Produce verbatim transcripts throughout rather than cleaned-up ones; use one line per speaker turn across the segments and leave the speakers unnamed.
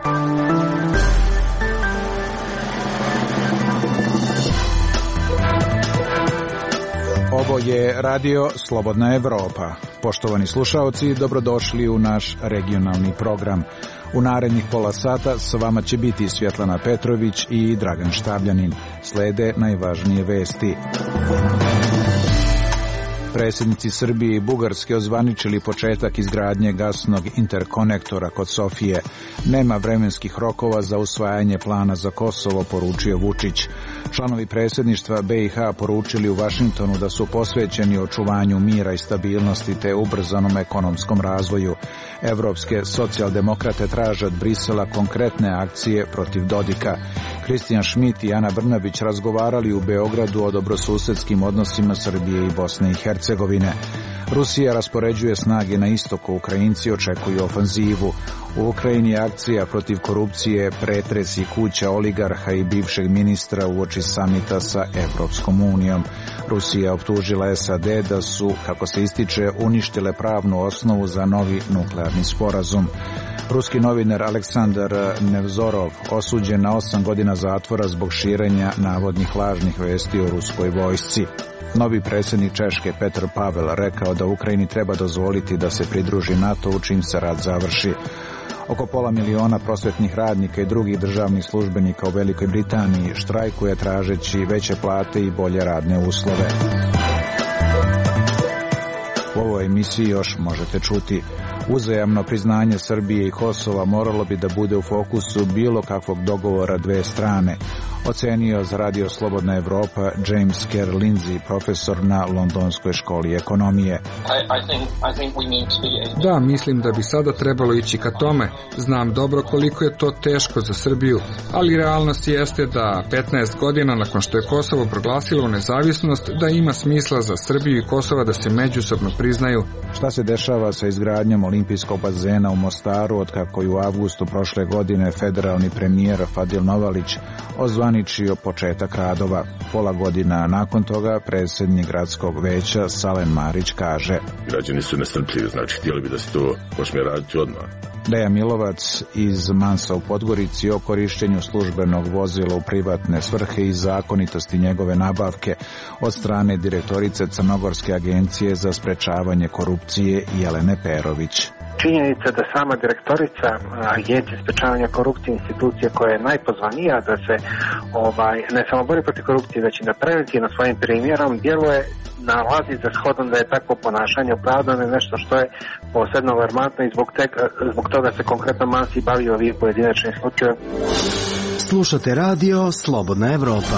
Ovo je Radio Slobodna Evropa. Poštovani slušaoci, dobrodošli u naš regionalni program. U narednih pola sata s vama će biti Svjetlana Petrović i Dragan Štabljanin. Slede najvažnije vesti. Predsjednici Srbije i Bugarske ozvaničili početak izgradnje gasnog interkonektora kod Sofije. Nema vremenskih rokova za usvajanje plana za Kosovo, poručio Vučić. Članovi predsjedništva be i ha poručili u Vašingtonu da su posvećeni očuvanju mira i stabilnosti te ubrzanom ekonomskom razvoju. Evropske socijaldemokrate traže od Brisela konkretne akcije protiv Dodika. Kristijan Šmit i Ana Brnabić razgovarali u Beogradu o dobrosusedskim odnosima Srbije i Bosne i Hercegovine. Rusija raspoređuje snage na istoku, Ukrajinci očekuju ofanzivu. U Ukrajini je akcija protiv korupcije, pretresi kuća oligarha i bivšeg ministra uoči samita sa Evropskom unijom. Rusija optužila es a de da su, kako se ističe, uništile pravnu osnovu za novi nuklearni sporazum. Ruski novinar Aleksandar Nevzorov osuđen na osam godina zatvora zbog širenja navodnih lažnih vesti o ruskoj vojsci. Novi predsjednik Češke Petr Pavel rekao da Ukrajini treba dozvoliti da se pridruži NATO čim se rat završi. Oko pola miliona prosvetnih radnika i drugih državnih službenika u Velikoj Britaniji štrajkuje tražeći veće plate i bolje radne uslove. U ovoj emisiji još možete čuti: uzajamno priznanje Srbije i Kosova moralo bi da bude u fokusu bilo kakvog dogovora dve strane, ocenio za Radio Slobodna Evropa James Kerr Lindsay, profesor na Londonskoj školi ekonomije.
Da, mislim da bi sada trebalo ići ka tome. Znam dobro koliko je to teško za Srbiju, ali realnost jeste da petnaest godina nakon što je Kosovo proglasilo nezavisnost, da ima smisla za Srbiju i Kosova da se međusobno priznaju.
Šta se dešava sa izgradnjom olimpijskog bazena u Mostaru otkako je u avgustu prošle godine federalni premijer Fadil Novalić ozvaničio početak radova? Pola godina nakon toga predsjednik gradskog veća Salen Marić kaže:
građani su nestrpljivi, znači htjeli bi da se to počne raditi odmah.
Deja Milovac iz Mansa u Podgorici o korištenju službenog vozila u privatne svrhe i zakonitosti njegove nabavke od strane direktorice Crnogorske agencije za sprečavanje korupcije Jelene Perović.
Činjenica da sama direktorica Agencije sprečavanja korupcije, institucije koja je najpozvanija da se ovaj, ne samo bori protiv korupcije, već i da preventivno svojim primjerom djeluje, nalazi za shodom da je takvo ponašanje opravdano nešto što je posebno alarmantno i zbog, te, zbog toga se konkretno Mansi bavi ovih pojedinačnih slučajeva.
Slušate Radio Slobodna Evropa.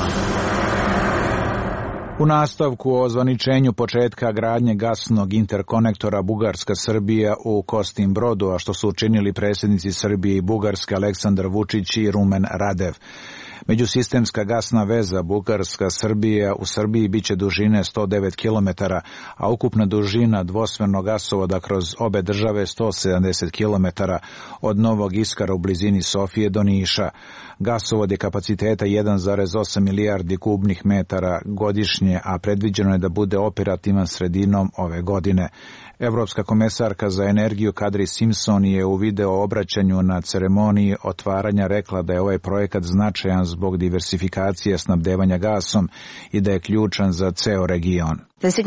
U nastavku o ozvaničenju početka gradnje gasnog interkonektora Bugarska-Srbija u Kostim Brodu, a što su učinili predsjednici Srbije i Bugarske Aleksandar Vučić i Rumen Radev. Međusistemska gasna veza Bugarska-Srbija u Srbiji biće dužine sto devet kilometara, a ukupna dužina dvosmernog gasovoda kroz obe države sto sedamdeset kilometara od Novog Iskara u blizini Sofije do Niša. Gasovod je kapaciteta jedan zarez osam milijardi kubnih metara godišnje, a predviđeno je da bude operativan sredinom ove godine. Evropska komesarka za energiju Kadri Simpson je u video obraćanju na ceremoniji otvaranja rekla da je ovaj projekat značajan zbog diversifikacije snabdevanja gasom i da je ključan za ceo region.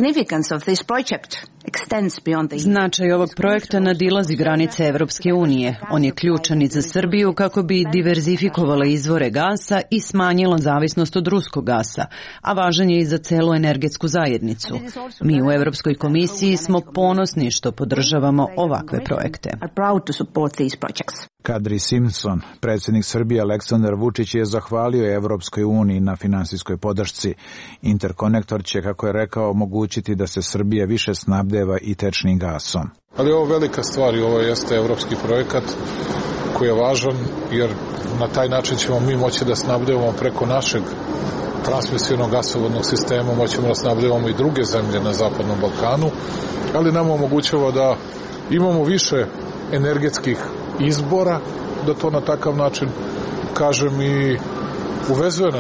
Značaj ovog projekta nadilazi granice Evropske unije. On je ključan i za Srbiju kako bi diverzifikovala izvore gasa i smanjila zavisnost od ruskog gasa, a važan je i za celu energetsku zajednicu. Mi u Evropskoj komisiji smo ponosni što podržavamo ovakve projekte.
Kadri Simpson, predsjednik Srbije Aleksandar Vučić je zahvalio Evropskoj uniji na finansijskoj podršci. Interkonektor će, kako je rekao, omogućiti da se Srbija više snabdeva i tečnim gasom.
Ali ovo je velika stvar i ovo jeste evropski projekat koji je važan, jer na taj način ćemo mi moći da snabdevamo preko našeg transmisivnog gasovodnog sistema, moćemo da snabdevamo i druge zemlje na Zapadnom Balkanu, ali nam omogućava da imamo više energetskih izbora, da to na takav način kažem, i uvezuje nas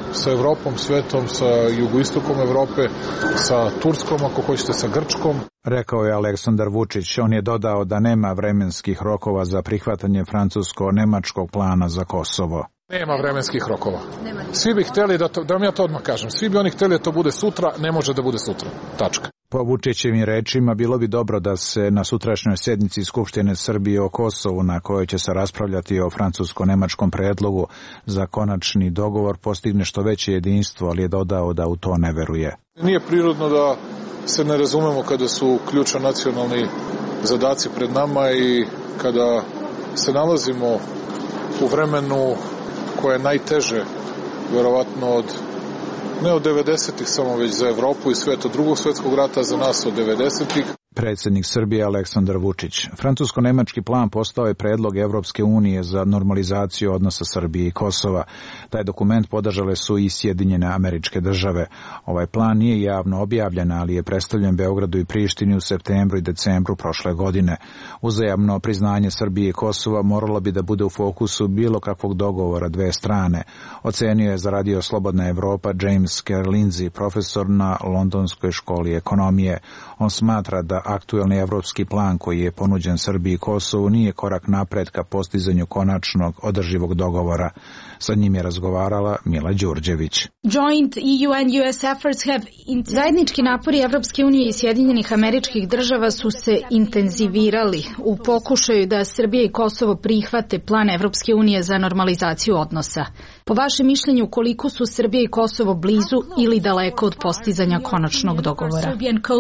sa Evropom, svetom, sa jugoistokom Evrope, sa Turskom, ako hoćete, sa Grčkom.
Rekao je Aleksandar Vučić. On je dodao da nema vremenskih rokova za prihvatanje francusko-nemačkog plana za Kosovo.
Nema vremenskih rokova. Svi bi hteli da, to, da vam ja to odmah kažem, svi bi oni hteli da to bude sutra, ne može da bude sutra. Tačka.
Po Vučićevim rečima bilo bi dobro da se na sutrašnjoj sednici Skupštine Srbije o Kosovu, na kojoj će se raspravljati o francusko-nemačkom predlogu za konačni dogovor, postigne što veće jedinstvo, ali je dodao da u to ne veruje.
Nije prirodno da se ne razumemo kada su ključni nacionalni zadaci pred nama i kada se nalazimo u vremenu koje je najteže, verovatno od ne od devedesetih samo, već za Evropu i svet, od drugog svetskog rata, za nas od devedesetih.
Predsjednik Srbije Aleksandar Vučić. Francusko-nemački plan postao je predlog Evropske unije za normalizaciju odnosa Srbije i Kosova. Taj dokument podržale su i Sjedinjene Američke Države. Ovaj plan nije javno objavljen, ali je predstavljen Beogradu i Prištini u septembru i decembru prošle godine. Uzajamno priznanje Srbije i Kosova moralo bi da bude u fokusu bilo kakvog dogovora dve strane. Ocenio je za Radio Slobodna Evropa James Kerr Lindsay, profesor na Londonskoj školi ekonomije. On smatra da aktuelni evropski plan koji je ponuđen Srbiji i Kosovu nije korak napred ka postizanju konačnog održivog dogovora. Sa njim je razgovarala Mila Đurđević.
Zajednički napori Evropske unije i Sjedinjenih Američkih Država su se intenzivirali u pokušaju da Srbija i Kosovo prihvate plan Evropske unije za normalizaciju odnosa. Po vašem mišljenju, koliko su Srbija i Kosovo blizu ili daleko od postizanja konačnog dogovora?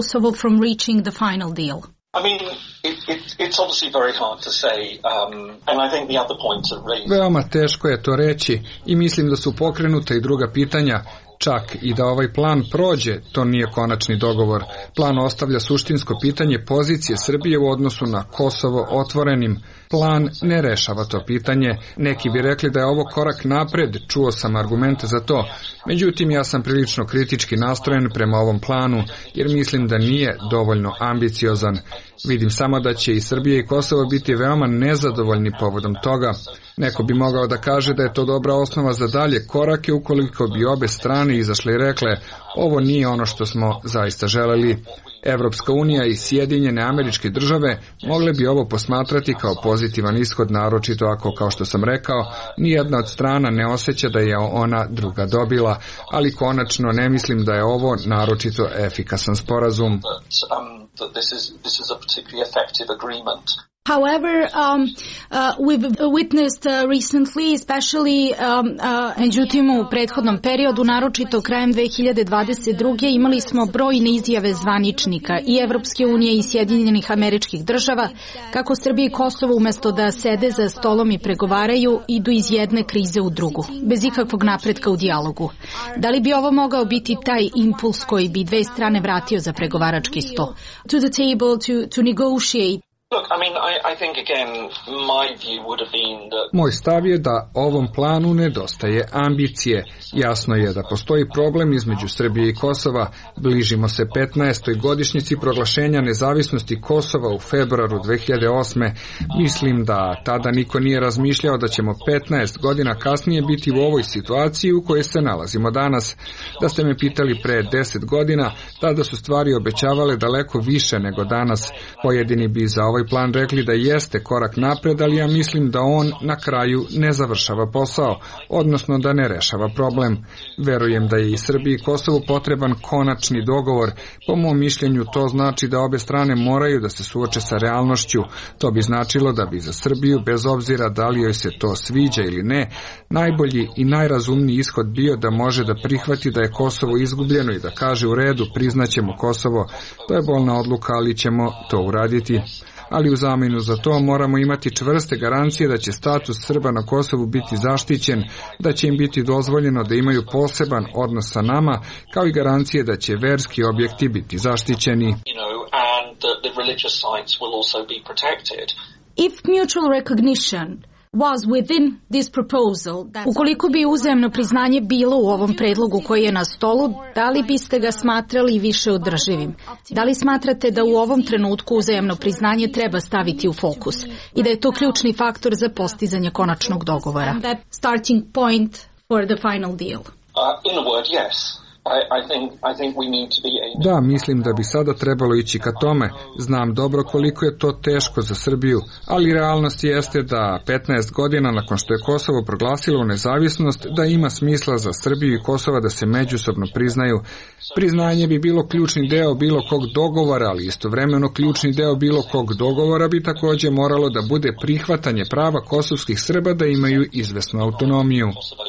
Veoma teško je to reći i mislim da su pokrenuta i druga pitanja. Čak i da ovaj plan prođe, to nije konačni dogovor. Plan ostavlja suštinsko pitanje pozicije Srbije u odnosu na Kosovo otvorenim. Plan ne rešava to pitanje. Neki bi rekli da je ovo korak napred, čuo sam argumente za to. Međutim, ja sam prilično kritički nastrojen prema ovom planu, jer mislim da nije dovoljno ambiciozan. Vidim samo da će i Srbija i Kosovo biti veoma nezadovoljni povodom toga. Neko bi mogao da kaže da je to dobra osnova za dalje korake ukoliko bi obe strane izašle i rekle ovo nije ono što smo zaista želeli. Evropska unija i Sjedinjene Američke Države mogle bi ovo posmatrati kao pozitivan ishod, naročito ako, kao što sam rekao, nijedna od strana ne osjeća da je ona druga dobila, ali konačno ne mislim da je ovo naročito efikasan sporazum.
However, um, uh, we've witnessed uh, recently, especially, um, uh, međutim u prethodnom periodu, naročito krajem dve hiljade dvadeset druge. imali smo brojne izjave zvaničnika i Evropske unije i Sjedinjenih Američkih Država, kako Srbija i Kosovo umesto da sede za stolom i pregovaraju, idu iz jedne krize u drugu, bez ikakvog napretka u dijalogu. Da li bi ovo mogao biti taj impuls koji bi dve strane vratio za pregovarački sto? To the table to, to negotiate.
Moj stav je da ovom planu nedostaje ambicije. Jasno je da postoji problem između Srbije i Kosova. Bližimo se petnaestoj godišnjici proglašenja nezavisnosti Kosova u februaru dve hiljade osme. Mislim da tada niko nije razmišljao da ćemo petnaest godina kasnije biti u ovoj situaciji u kojoj se nalazimo danas. Da ste me pitali pre deset godina, tada su stvari obećavale daleko više nego danas. Pojedini bi za ovaj plan rekli da jeste korak napred, ali ja mislim da on na kraju ne završava posao, odnosno da ne rešava problem. Verujem da je i Srbiji i Kosovu potreban konačni dogovor. Po mom mišljenju to znači da obe strane moraju da se suoče sa realnošću. To bi značilo da bi za Srbiju, bez obzira da li joj se to sviđa ili ne, najbolji i najrazumniji ishod bio da može da prihvati da je Kosovo izgubljeno i da kaže u redu, priznaćemo Kosovo. To je bolna odluka, ali ćemo to uraditi. Ali u zamenu za to moramo imati čvrste garancije da će status Srba na Kosovu biti zaštićen, da će im biti dozvoljeno da imaju poseban odnos sa nama, kao i garancije da će verski objekti biti zaštićeni.
If mutual recognition was within this proposal, ukoliko bi uzajamno priznanje bilo u ovom predlogu koji je na stolu, da li biste ga smatrali više održivim? Da li smatrate da u ovom trenutku uzajamno priznanje treba staviti u fokus i da je to ključni faktor za postizanje konačnog dogovora? That starting point for the final deal.
Uh, in a word, yes.
Da, mislim da bi sada trebalo ići ka tome. Znam dobro koliko je to teško za Srbiju, ali realnost jeste da petnaest godina nakon što je Kosovo proglasilo nezavisnost, da ima smisla za Srbiju i Kosova da se međusobno priznaju. Priznanje bi bilo ključni deo bilo kog dogovora, ali istovremeno ključni deo bilo kog dogovora bi također moralo da bude prihvatanje prava kosovskih Srba da imaju izvesnu autonomiju.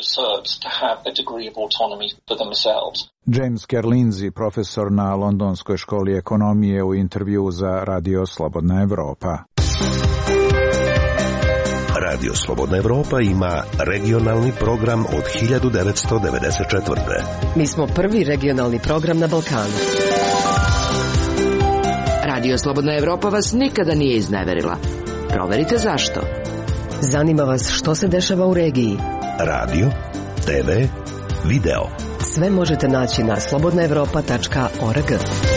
James Kerlinzi, profesor na Londonskoj školi ekonomije, u intervju za Radio Slobodna Evropa.
Radio Slobodna Evropa ima regionalni program od hiljadu devetsto devedeset četvrte.
Mi smo prvi regionalni program na Balkanu. Radio Slobodna Evropa vas nikada nije izneverila. Proverite zašto. Zanima vas što se dešava u regiji.
Radio, te ve, video.
Sve možete naći na slobodna evropa tačka org.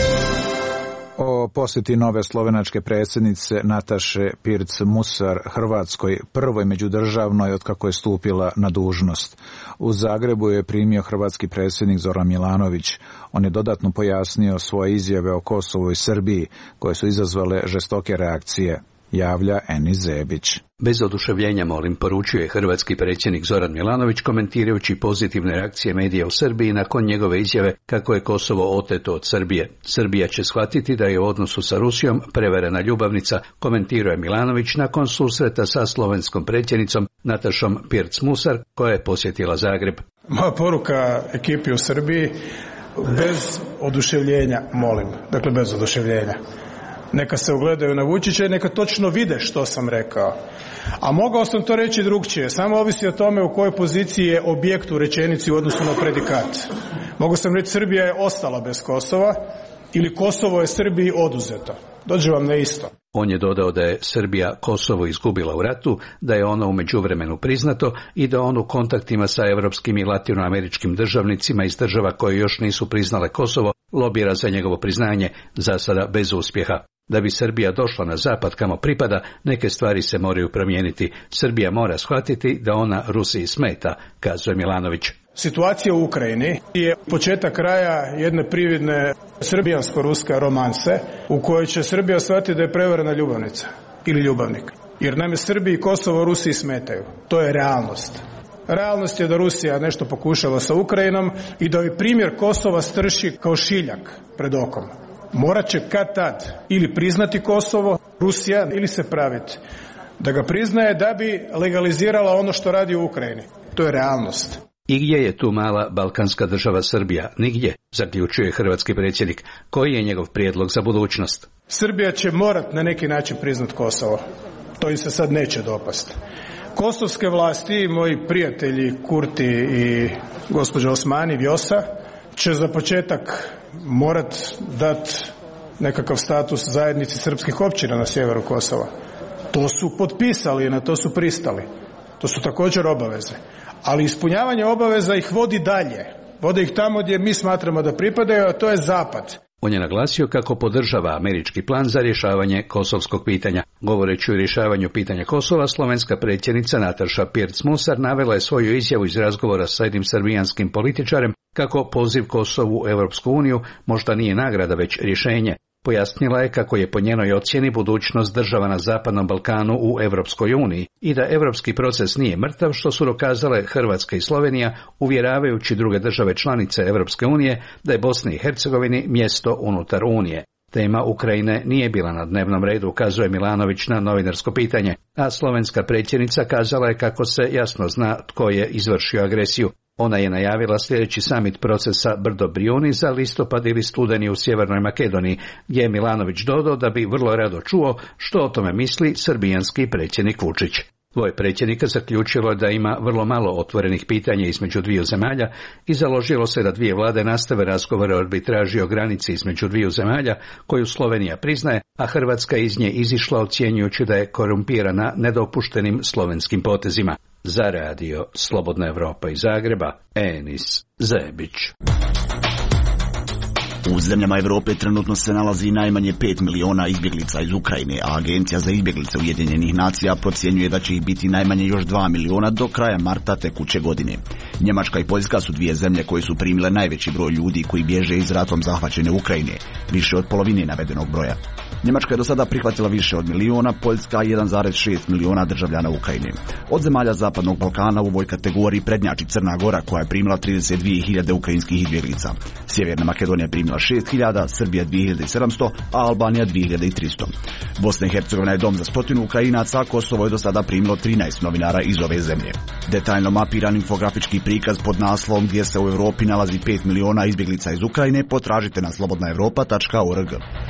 O posjeti nove slovenačke predsjednice Nataše Pirc-Musar Hrvatskoj, prvoj međudržavnoj od kako je stupila na dužnost. U Zagrebu je primio hrvatski predsjednik Zoran Milanović. On je dodatno pojasnio svoje izjave o Kosovu i Srbiji, koje su izazvale žestoke reakcije. Javlja Enis Zebić.
Bez oduševljenja, molim, poručuje hrvatski predsjednik Zoran Milanović komentirajući pozitivne reakcije medija u Srbiji nakon njegove izjave kako je Kosovo oteto od Srbije. Srbija će shvatiti da je u odnosu sa Rusijom prevarena ljubavnica, komentiruje Milanović nakon susreta sa slovenskom predsjednicom Natašom Pirc-Musar koja je posjetila Zagreb.
Moja poruka ekipi u Srbiji, bez oduševljenja, molim, dakle bez oduševljenja. Neka se ugledaju na Vučića i neka točno vide što sam rekao. A mogao sam to reći drugčije, samo ovisi o tome u kojoj poziciji je objekt u rečenici u odnosu na predikat. Mogao sam reći Srbija je ostala bez Kosova ili Kosovo je Srbiji oduzeto. Dođe vam na isto.
On je dodao da je Srbija Kosovo izgubila u ratu, da je ono u međuvremenu priznato i da on u kontaktima sa evropskim i latinoameričkim državnicima iz država koje još nisu priznale Kosovo lobira za njegovo priznanje, za sada bez uspjeha. Da bi Srbija došla na zapad kamo pripada, neke stvari se moraju promijeniti. Srbija mora shvatiti da ona Rusiji smeta, kazuje Milanović.
Situacija u Ukrajini je početak kraja jedne prividne srbijansko-ruske romanse u kojoj će Srbija shvatiti da je prevarena ljubavnica ili ljubavnik. Jer nam je Srbiji i Kosovo Rusiji smetaju. To je realnost. Realnost je da Rusija nešto pokušala sa Ukrajinom i da ovaj primjer Kosova strši kao šiljak pred okom. Morat će kad tad ili priznati Kosovo, Rusija, ili se praviti da ga priznaje da bi legalizirala ono što radi u Ukrajini. To je realnost.
I gdje je tu mala balkanska država Srbija? Nigdje, zaključuje hrvatski predsjednik. Koji je njegov prijedlog za budućnost?
Srbija će morat na neki način priznat Kosovo. To im se sad neće dopasti. Kosovske vlasti, moji prijatelji Kurti i gospođa Osmani Vjosa, će za početak morat dati nekakav status zajednici srpskih općina na sjeveru Kosova. To su potpisali i na to su pristali. To su također obaveze. Ali ispunjavanje obaveza ih vodi dalje. Vode ih tamo gdje mi smatramo da pripadaju, a to je zapad.
On je naglasio kako podržava američki plan za rješavanje kosovskog pitanja. Govoreći o rješavanju pitanja Kosova, slovenska predsjednica Nataša Pirc-Musar navela je svoju izjavu iz razgovora sa jednim srbijanskim političarem kako poziv Kosovu u Europsku uniju možda nije nagrada već rješenje. Pojasnila je kako je po njenoj ocjeni budućnost država na Zapadnom Balkanu u Europskoj uniji i da europski proces nije mrtav, što su dokazale Hrvatska i Slovenija uvjeravajući druge države članice Europske unije da je Bosni i Hercegovini mjesto unutar Unije. Tema Ukrajine nije bila na dnevnom redu, ukazuje Milanović na novinarsko pitanje, a slovenska predsjednica kazala je kako se jasno zna tko je izvršio agresiju. Ona je najavila sljedeći samit procesa Brdo Brijuni za listopad ili studeni u Sjevernoj Makedoniji, gdje je Milanović dodao da bi vrlo rado čuo što o tome misli srbijanski predsjednik Vučić. Dvoje predsjednika zaključilo je da ima vrlo malo otvorenih pitanja između dviju zemalja i založilo se da dvije vlade nastave razgovore o arbitraži o granici između dviju zemalja koju Slovenija priznaje, a Hrvatska iz nje izišla ocjenjujući da je korumpirana nedopuštenim slovenskim potezima. Za radio Slobodna Evropa iz Zagreba, Enis Zebić.
U zemljama Evrope trenutno se nalazi najmanje pet miliona izbjeglica iz Ukrajine, a Agencija za izbjeglice Ujedinjenih nacija procjenjuje da će ih biti najmanje još dva miliona do kraja marta tekuće godine. Njemačka i Poljska su dvije zemlje koje su primile najveći broj ljudi koji bježe iz ratom zahvaćene Ukrajine, više od polovine navedenog broja. Njemačka je do sada prihvatila više od miliona, Poljska jedan zarez šest miliona državljana Ukrajine. Od zemalja Zapadnog Balkana u ovoj kategoriji prednjači Crna Gora koja je primila trideset dvije hiljade ukrajinskih izbjeglica. Sjeverna Makedonija je primila šest hiljada, Srbija dvije hiljade sedamsto, a Albanija dvije hiljade tristo. Bosna i Hercegovina je dom za stotinu Ukrajinaca, a Kosovo je do sada primilo trinaest novinara iz ove zemlje. Detaljno mapiran infografički prikaz pod naslovom gdje se u Europi nalazi pet miliona izbjeglica iz Ukrajine potražite na slobodna europa tačka org.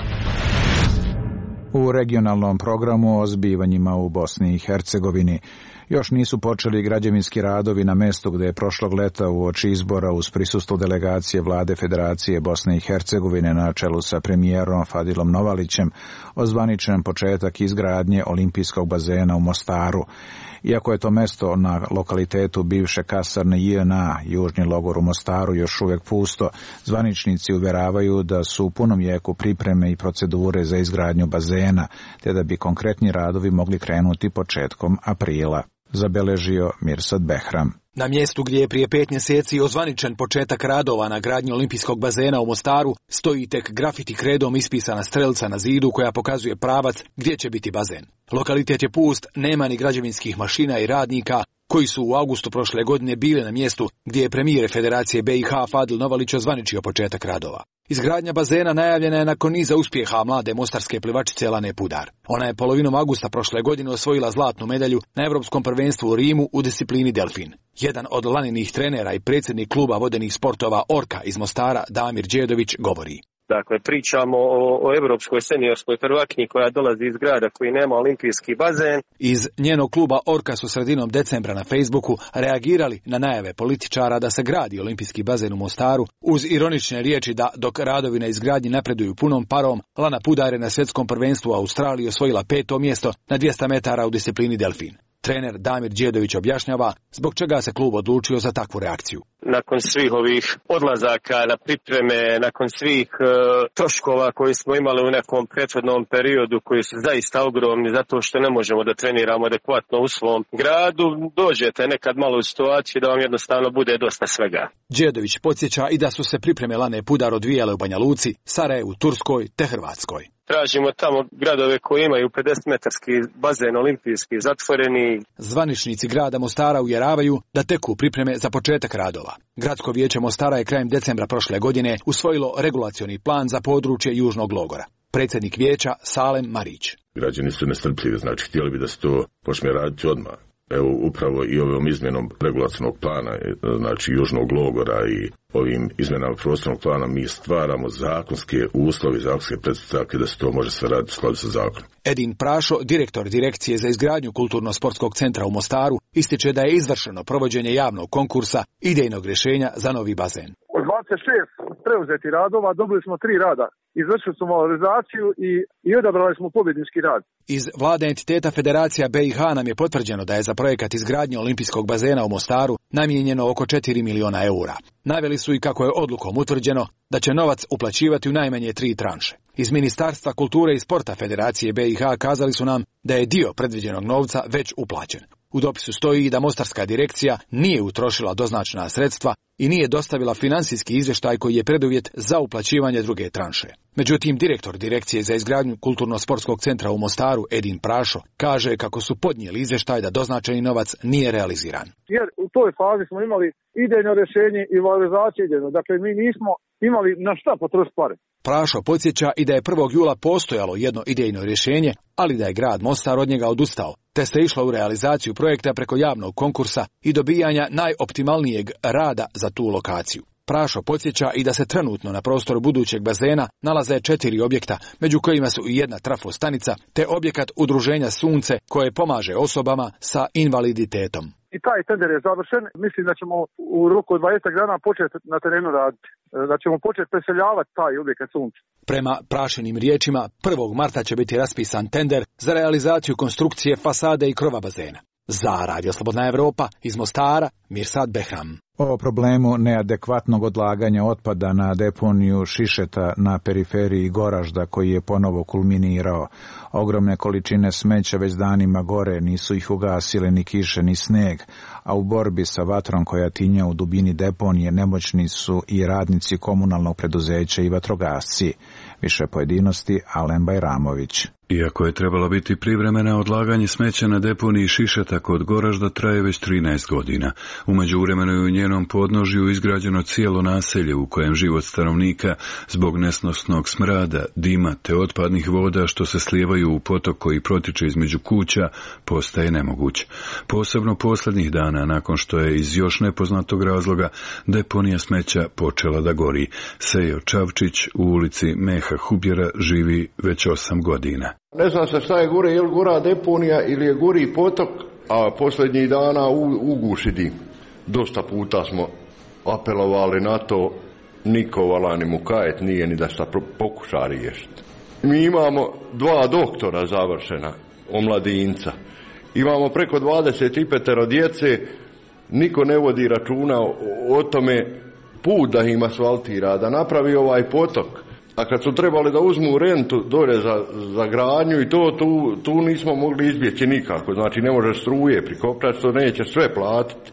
U regionalnom programu o zbivanjima u Bosni i Hercegovini još nisu počeli građevinski radovi na mestu gdje je prošlog leta uoči izbora uz prisustvo delegacije vlade Federacije Bosne i Hercegovine na čelu sa premijerom Fadilom Novalićem ozvaničen početak izgradnje olimpijskog bazena u Mostaru. Iako je to mesto na lokalitetu bivše kasarne J N A, južni logor u Mostaru, još uvijek pusto, zvaničnici uvjeravaju da su u punom jeku pripreme i procedure za izgradnju bazena, te da bi konkretni radovi mogli krenuti početkom aprila, zabeležio Mirsad Behram.
Na mjestu gdje je prije pet mjeseci ozvaničen početak radova na gradnji olimpijskog bazena u Mostaru stoji tek grafiti kredom ispisana strelca na zidu koja pokazuje pravac gdje će biti bazen. Lokalitet je pust, nema ni građevinskih mašina i radnika koji su u augustu prošle godine bili na mjestu gdje je premijer Federacije B i H Fadil Novalić ozvaničio početak radova. Izgradnja bazena najavljena je nakon niza uspjeha mlade mostarske plivačice Lane Pudar. Ona je polovinom augusta prošle godine osvojila zlatnu medalju na Europskom prvenstvu u Rimu u disciplini delfin. Jedan od Laninih trenera i predsjednik kluba vodenih sportova Orka iz Mostara, Damir Đedović, govori.
Dakle, pričamo o, o evropskoj seniorskoj prvakinji koja dolazi iz grada koji nema olimpijski bazen.
Iz njenog kluba Orka su sredinom decembra na Facebooku reagirali na najave političara da se gradi olimpijski bazen u Mostaru, uz ironične riječi da dok radovi na izgradnji napreduju punom parom, Lana Pudar je na svjetskom prvenstvu u Australiji osvojila peto mjesto na dvjesto metara u disciplini delfin. Trener Damir Đedović objašnjava zbog čega se klub odlučio za takvu reakciju.
Nakon svih ovih odlazaka na pripreme, nakon svih e, troškova koji smo imali u nekom prethodnom periodu koji su zaista ogromni zato što ne možemo da treniramo adekvatno u svom gradu, dođete nekad malo u situaciju da vam jednostavno bude dosta svega.
Đedović podsjeća i da su se pripreme Lane Pudar odvijale u Banja Luci, Sarajevu, Turskoj te Hrvatskoj.
Tražimo tamo gradove koji imaju pedeset metarski bazen olimpijski zatvoreni.
Zvaničnici grada Mostara uvjeravaju da teku pripreme za početak radova. Gradsko vijeće Mostara je krajem decembra prošle godine usvojilo regulacioni plan za područje južnog logora. Predsjednik vijeća Salem Marić.
Građani su nestrpljivi, znači htjeli bi da se to počne raditi odmah. Evo upravo i ovom izmjenom regulacionog plana, znači južnog logora i ovim izmjenama prostornog plana mi stvaramo zakonske uslove, zakonske pretpostavke da se to može sve raditi u skladu sa zakonom.
Edin Prašo, direktor Direkcije za izgradnju Kulturno-sportskog centra u Mostaru, ističe da je izvršeno provođenje javnog konkursa idejnog rješenja za novi bazen.
Od dvadeset šest preuzetih radova dobili smo tri rada. Izvršili smo valorizaciju i, i odabrali smo pobjednički rad.
Iz vlade entiteta Federacija B i H nam je potvrđeno da je za projekat izgradnje olimpijskog bazena u Mostaru namijenjeno oko četiri miliona eura. Naveli su i kako je odlukom utvrđeno da će novac uplaćivati u najmanje tri tranše. Iz Ministarstva kulture i sporta Federacije B i H kazali su nam da je dio predviđenog novca već uplaćen. U dopisu stoji da Mostarska direkcija nije utrošila doznačena sredstva i nije dostavila financijski izvještaj koji je preduvjet za uplaćivanje druge tranše. Međutim, direktor Direkcije za izgradnju Kulturno-sportskog centra u Mostaru, Edin Prašo, kaže kako su podnijeli izvještaj da doznačeni novac nije realiziran.
Jer u toj fazi smo imali idejno rješenje i valorizaciju idejno. Dakle, mi nismo imali na šta potrošiti pare.
Prašo podsjeća i da je prvog jula postojalo jedno idejno rješenje, ali da je grad Mostar od njega odustao, te se išlo u realizaciju projekta preko javnog konkursa i dobijanja najoptimalnijeg rada za tu lokaciju. Prašo podsjeća i da se trenutno na prostoru budućeg bazena nalaze četiri objekta, među kojima su i jedna trafostanica, te objekat udruženja Sunce koje pomaže osobama sa invaliditetom.
I taj tender je završen. Mislim da ćemo u roku od dvadeset dana početi na terenu raditi. Da ćemo početi preseljavati taj objekat Sunce.
Prema Prašinim riječima, prvog marta će biti raspisan tender za realizaciju konstrukcije fasade i krova bazena. Za Radio Slobodna Evropa iz Mostara, Mirsad Behram.
O problemu neadekvatnog odlaganja otpada na deponiju Šišeta na periferiji Goražda, koji je ponovo kulminirao. Ogromne količine smeća već danima gore, nisu ih ugasile ni kiše ni sneg, a u borbi sa vatrom koja tinja u dubini deponije nemoćni su i radnici komunalnog preduzeća i vatrogasci. Više pojedinosti Alen Bajramović.
Iako je trebalo biti privremeno odlaganje smeća na deponiji Šišeta kod Goražda traje već trinaest godina. U međuvremenu je u njenom podnožju izgrađeno cijelo naselje u kojem život stanovnika zbog nesnosnog smrada, dima te otpadnih voda što se slijevaju u potok koji protiče između kuća postaje nemoguć. Posebno posljednjih dana nakon što je iz još nepoznatog razloga deponija smeća počela da gori. Sejo Čavčić u ulici Meha Hubjera živi već osam godina.
Ne znam se šta je gore, je li gora deponija ili je gori potok, a posljednjih dana uguši dim. Dosta puta smo apelovali na to, niko vala ni mu kajet nije ni da šta pokuša riješiti. Mi imamo dva doktora završena, omladinca. Imamo preko dvadeset pet djece, niko ne vodi računa o, o tome put da im asfaltira, da napravi ovaj potok. A kad su trebali da uzmu rentu dole za, za gradnju i to, tu, tu nismo mogli izbjeći nikako. Znači ne može struje prikopčati, što neće sve platiti.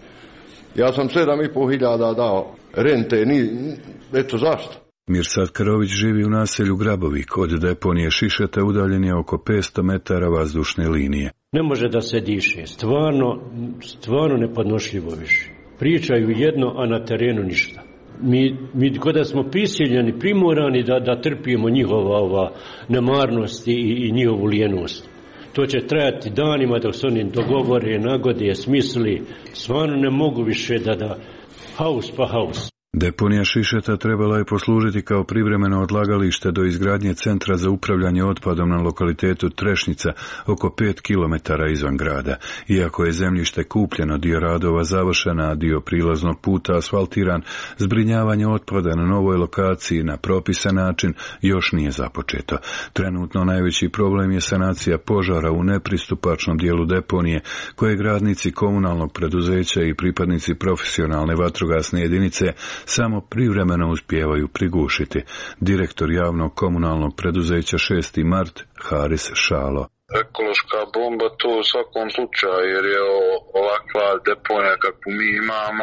Ja sam sedam i pol hiljada dao rente, ni, eto zašto.
Mirsad Karović živi u naselju Grabovi, kod deponije Šišeta udaljen je oko petsto metara vazdušne linije.
Ne može da se diše, stvarno, stvarno nepodnošljivo više. Pričaju jedno, a na terenu ništa. Mi, mi kada smo prisiljeni, primorani da, da trpimo njihova ova nemarnost i, i njihovu lijenost. To će trajati danima dok se oni dogovore, nagode, smisli. Stvarno ne mogu više da da haus pa haus.
Deponija Šišeta trebala je poslužiti kao privremeno odlagalište do izgradnje centra za upravljanje otpadom na lokalitetu Trešnica oko pet kilometara izvan grada. Iako je zemljište kupljeno, dio radova završena, a dio prilaznog puta asfaltiran, zbrinjavanje otpada na novoj lokaciji na propisan način još nije započeto. Trenutno najveći problem je sanacija požara u nepristupačnom dijelu deponije, koje gradnici komunalnog preduzeća i pripadnici profesionalne vatrogasne jedinice samo privremeno uspijevaju prigušiti. Direktor javnog komunalnog preduzeća šesti mart, Haris Šalo.
Ekološka bomba to u svakom slučaju, jer je ovakva deponija kakvu mi imamo,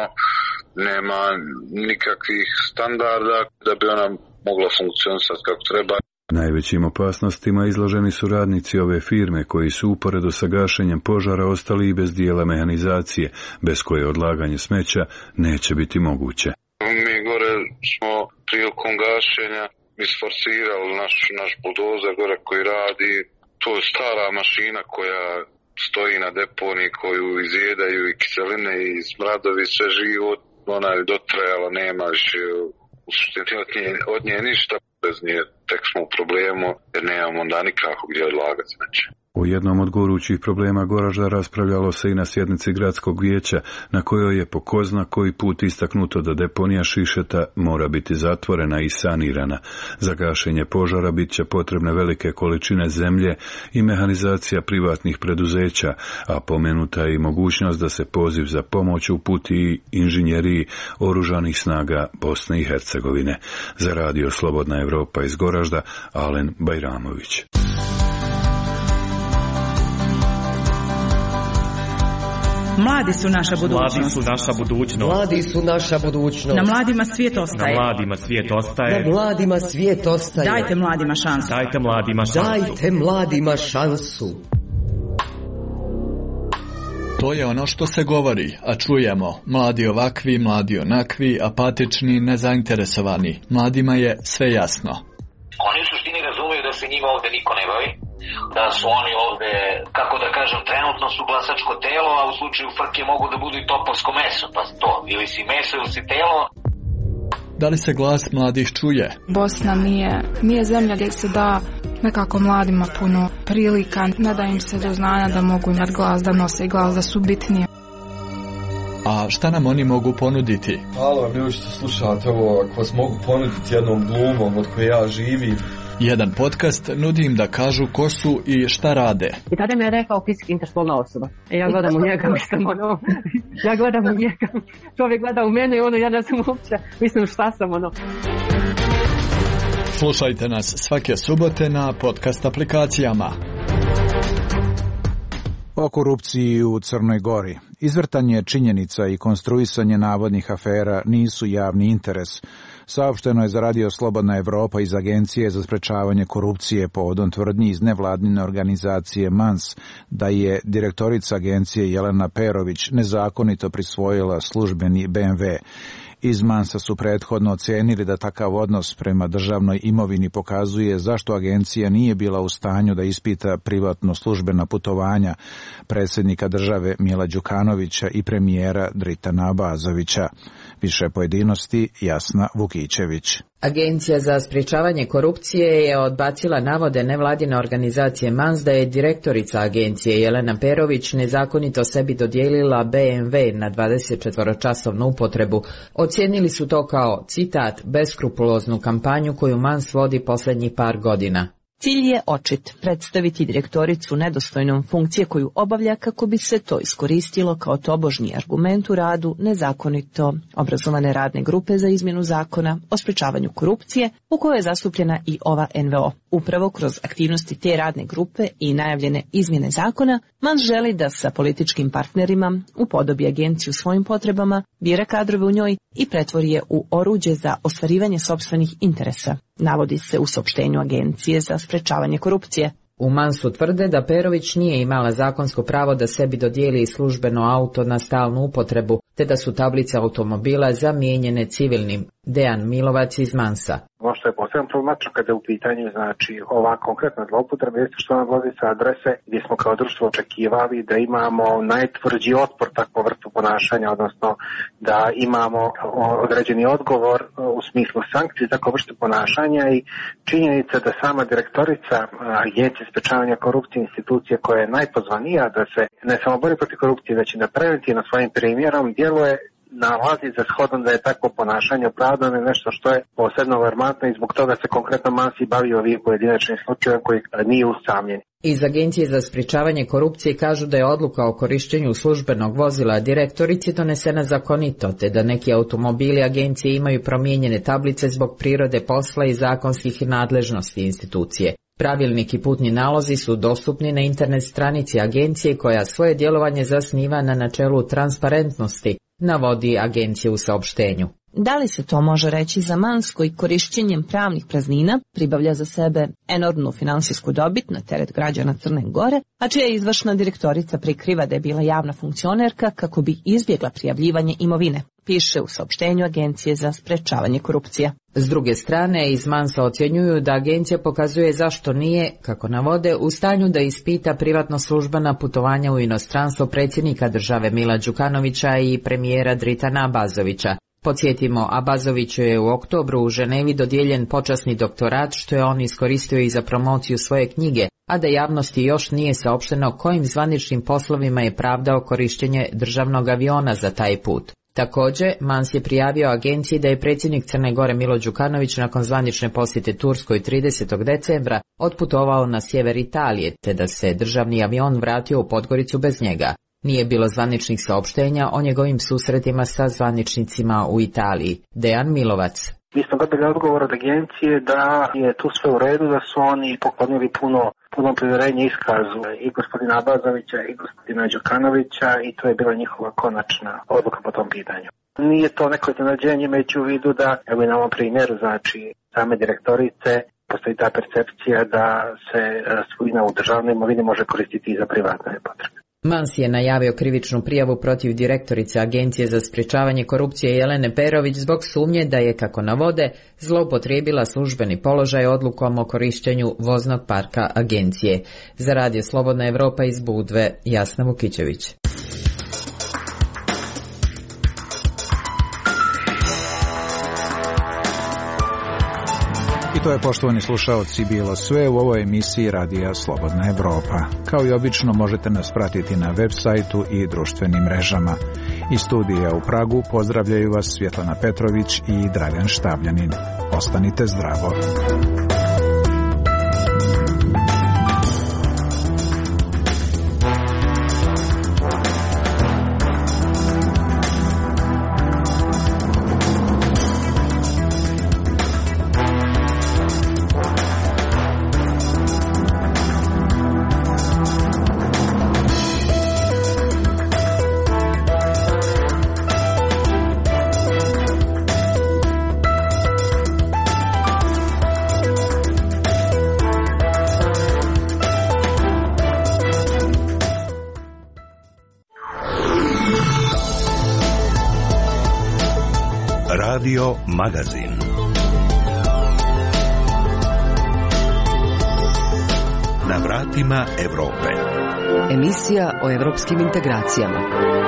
nema nikakvih standarda da bi ona mogla funkcionisati kako treba.
Najvećim opasnostima izloženi su radnici ove firme koji su uporedo sa gašenjem požara ostali i bez dijela mehanizacije, bez koje odlaganje smeća neće biti moguće.
Mi gore smo prilikom gašenja isforsirali naš, naš buldozer gore koji radi. To je stara mašina koja stoji na deponiji, koju izjedaju i kiseline i smradovi, sve živo. Ona je dotrajala, nema više u suštini od nje, od nje ništa. Bez nje tek smo u problemu jer nemamo onda nikako gdje odlagati smeće.
O jednom od gorućih problema Goražda raspravljalo se i na sjednici gradskog vijeća, na kojoj je po ko zna koji put istaknuto da deponija Šišeta mora biti zatvorena i sanirana. Za gašenje požara bit će potrebne velike količine zemlje i mehanizacija privatnih preduzeća, a pomenuta je i mogućnost da se poziv za pomoć uputi i inženjeriji oružanih snaga Bosne i Hercegovine. Za radio Slobodna Evropa iz Goražda, Alen Bajramović.
Mladi su naša budućnost.
Mladi su naša budućnost.
Mladi su naša budućnost.
Na mladima svijet ostaje.
Na mladima svijet ostaje.
Na mladima svijet ostaje.
Dajte mladima šansu.
Dajte mladima šansu.
Dajte mladima šansu.
To je ono što se govori, a čujemo. Mladi ovakvi, mladi onakvi, apatični, nezainteresovani. Mladima je sve jasno.
Oni u suštini razumiju da se njima ovde niko ne bavi, da su oni ovde, kako da kažem, trenutno su glasačko telo, a u slučaju frke mogu da budu i topovsko meso, pa to, ili si meso ili si telo.
Da li se glas mladih čuje?
Bosna nije, nije zemlja gdje se da nekako mladima puno prilika, ne da im se do znanja da mogu imati glas, da nose glas, da su bitnije.
A šta nam oni mogu ponuditi?
Halo, mi što slušate ovo, ako vas mogu ponuditi jednom glumom od koje ja živim,
Jedan podcast nudi im da kažu ko su i šta rade.
I tada mi je rekao fizički interspolna osoba. E ja gledam u njega, mislim, ono, ja gledam u njega, čovjek gleda u mene i ono, ja ne znam uopće, mislim šta sam, ono.
Slušajte nas svake subote na podcast aplikacijama.
O korupciji u Crnoj Gori. Izvrtanje činjenica i konstruisanje navodnih afera nisu javni interes. Saopšteno je za Radio Slobodna Evropa iz Agencije za sprečavanje korupcije povodom tvrdnji iz nevladine organizacije MANS da je direktorica agencije Jelena Perović nezakonito prisvojila službeni B M W. Iz Mansa su prethodno ocenili da takav odnos prema državnoj imovini pokazuje zašto agencija nije bila u stanju da ispita privatno službena putovanja predsjednika države Mila Đukanovića i premijera Dritana Abazovića. Više pojedinosti Jasna Vukićević.
Agencija za sprječavanje korupcije je odbacila navode nevladine organizacije MANS da je direktorica agencije Jelena Perović nezakonito sebi dodijelila B M W na dvadesetčetvoročasovnu upotrebu. Ocijenili su to kao, citat, beskrupuloznu kampanju koju MANS vodi posljednjih par godina.
Cilj je očit, predstaviti direktoricu nedostojnom funkcije koju obavlja kako bi se to iskoristilo kao tobožnji argument u radu nezakonito obrazovane radne grupe za izmjenu zakona o sprečavanju korupcije u kojoj je zastupljena i ova N V O. Upravo kroz aktivnosti te radne grupe i najavljene izmjene zakona, MANS želi da sa političkim partnerima upodobi agenciju svojim potrebama, bira kadrove u njoj i pretvori je u oruđe za ostvarivanje sopstvenih interesa, navodi se u saopštenju Agencije za sprečavanje korupcije.
U MANS-u tvrde da Perović nije imala zakonsko pravo da sebi dodijeli službeno auto na stalnu upotrebu, te da su tablice automobila zamijenjene civilnim. Dejan Milovac iz MANS-a.
Ono što je posebno problematično kada je u pitanju, znači, ova konkretna zloupotreba jeste što ona dolazi sa adrese gdje smo kao društvo očekivali da imamo najtvrđi otpor takvu vrstu ponašanja, odnosno da imamo određeni odgovor u smislu sankcije takvu vrstu ponašanja i činjenica da sama direktorica Agencije sprečavanja korupcije, institucije koja je najpozvanija da se ne samo bori protiv korupcije, već i da preventivno svojim primjerom djeluje, nalazi za shodom da je takvo ponašanje opravdano je nešto što je posebno alarmantno i zbog toga se konkretno MANS i bavi ovim pojedinačnim slučajem koji nije usamljen.
Iz Agencije za sprječavanje korupcije kažu da je odluka o korištenju službenog vozila direktorici donesena zakonito, te da neki automobili agencije imaju promijenjene tablice zbog prirode posla i zakonskih nadležnosti institucije. Pravilnik i putni nalozi su dostupni na internet stranici agencije koja svoje djelovanje zasniva na načelu transparentnosti, navodi agencija u saopštenju.
Da li se to može reći za MANS koji korišćenjem pravnih praznina pribavlja za sebe enormnu finansijsku dobit na teret građana Crne Gore, a čija izvršna direktorica prikriva da je bila javna funkcionerka kako bi izbjegla prijavljivanje imovine, piše u saopštenju Agencije za sprečavanje korupcije.
S druge strane, iz MANS-a ocjenjuju da agencija pokazuje zašto nije, kako navode, u stanju da ispita privatno službena putovanja u inostranstvo predsjednika države Mila Đukanovića i premijera Dritana Abazovića. Podsjetimo, Abazoviću je u oktobru u Ženevi dodijeljen počasni doktorat što je on iskoristio i za promociju svoje knjige, a da javnosti još nije saopšteno kojim zvaničnim poslovima je pravdao korištenje državnog aviona za taj put. Također, MANS je prijavio agenciji da je predsjednik Crne Gore Milo Đukanović nakon zvanične posjete Turskoj tridesetog decembra otputovao na sjever Italije, te da se državni avion vratio u Podgoricu bez njega. Nije bilo zvaničnih saopštenja o njegovim susretima sa zvaničnicima u Italiji. Dejan Milovac.
Mi smo dobili odgovor od agencije da je tu sve u redu, da su oni poklonili puno, puno povjerenje iskazu i gospodina Abazovića i gospodina Đukanovića i to je bila njihova konačna odluka po tom pitanju. Nije to neko iznenađenje, imajući u vidu da, evo i na ovom primjeru, znači same direktorice, postoji ta percepcija da se svojina u državnoj imovini može koristiti i za privatne potrebe.
MANS je najavio krivičnu prijavu protiv direktorice Agencije za sprječavanje korupcije Jelene Perović zbog sumnje da je, kako navode, zloupotrijebila službeni položaj odlukom o korištenju voznog parka agencije. Za Radio Slobodna Evropa iz Budve, Jasna Vukićević.
I to je, poštovani slušaoci, bilo sve u ovoj emisiji Radija Slobodna Evropa. Kao i obično možete nas pratiti na web sajtu i društvenim mrežama. Iz studija u Pragu pozdravljaju vas Svjetlana Petrović i Dragan Štavljanin. Ostanite zdravo.
Radio Magazin. Na vratima Evrope.
Emisija o evropskim integracijama.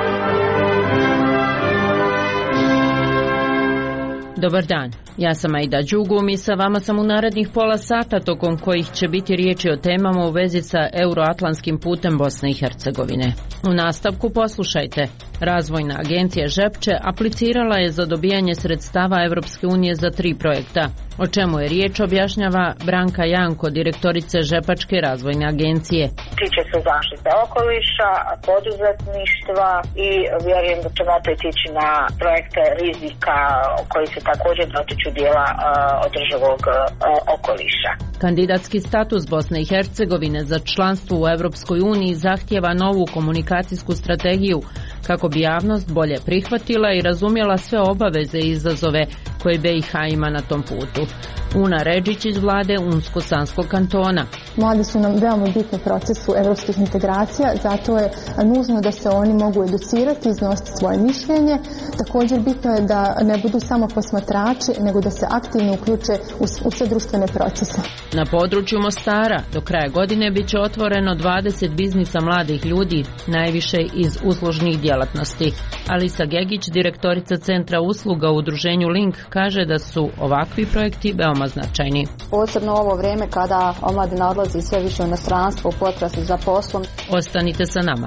Dobar dan, ja sam Aida Đugum i sa vama sam u narednih pola sata tokom kojih će biti riječi o temama u vezi sa euroatlantskim putem Bosne i Hercegovine. U nastavku poslušajte. Razvojna agencija Žepče aplicirala je za dobijanje sredstava Evropske unije za tri projekta. O čemu je riječ objašnjava Branka Janko, direktorica Žepačke razvojne agencije.
Tiče se zaštite okoliša, poduzetništva i vjerujem da ćemo opet ići na projekte rizika koji se također dotiču dijela uh, održivog uh, okoliša.
Kandidatski status Bosne i Hercegovine za članstvo u Evropskoj uniji zahtijeva novu komunikacijsku strategiju kako bi javnost bolje prihvatila i razumjela sve obaveze i izazove koje B i H ima na tom putu. Una Redžić iz vlade Unsko-Sanskog kantona.
Mladi su nam veoma bitni u procesu evropskih integracija, zato je nužno da se oni mogu educirati, iznositi svoje mišljenje. Također bitno je da ne budu samo posmatrači, nego da se aktivno uključe u, u sve društvene procese.
Na području Mostara do kraja godine bit će otvoreno dvadeset biznisa mladih ljudi, najviše iz uslužnih djelatnosti. Alisa Gegić, direktorica Centra usluga u udruženju Link, kaže da su ovakvi projekti veoma značajni.
Posebno ovo vrijeme kada omladina odlazi sve više u inostranstvo u potrazi za poslom.
Ostanite sa nama.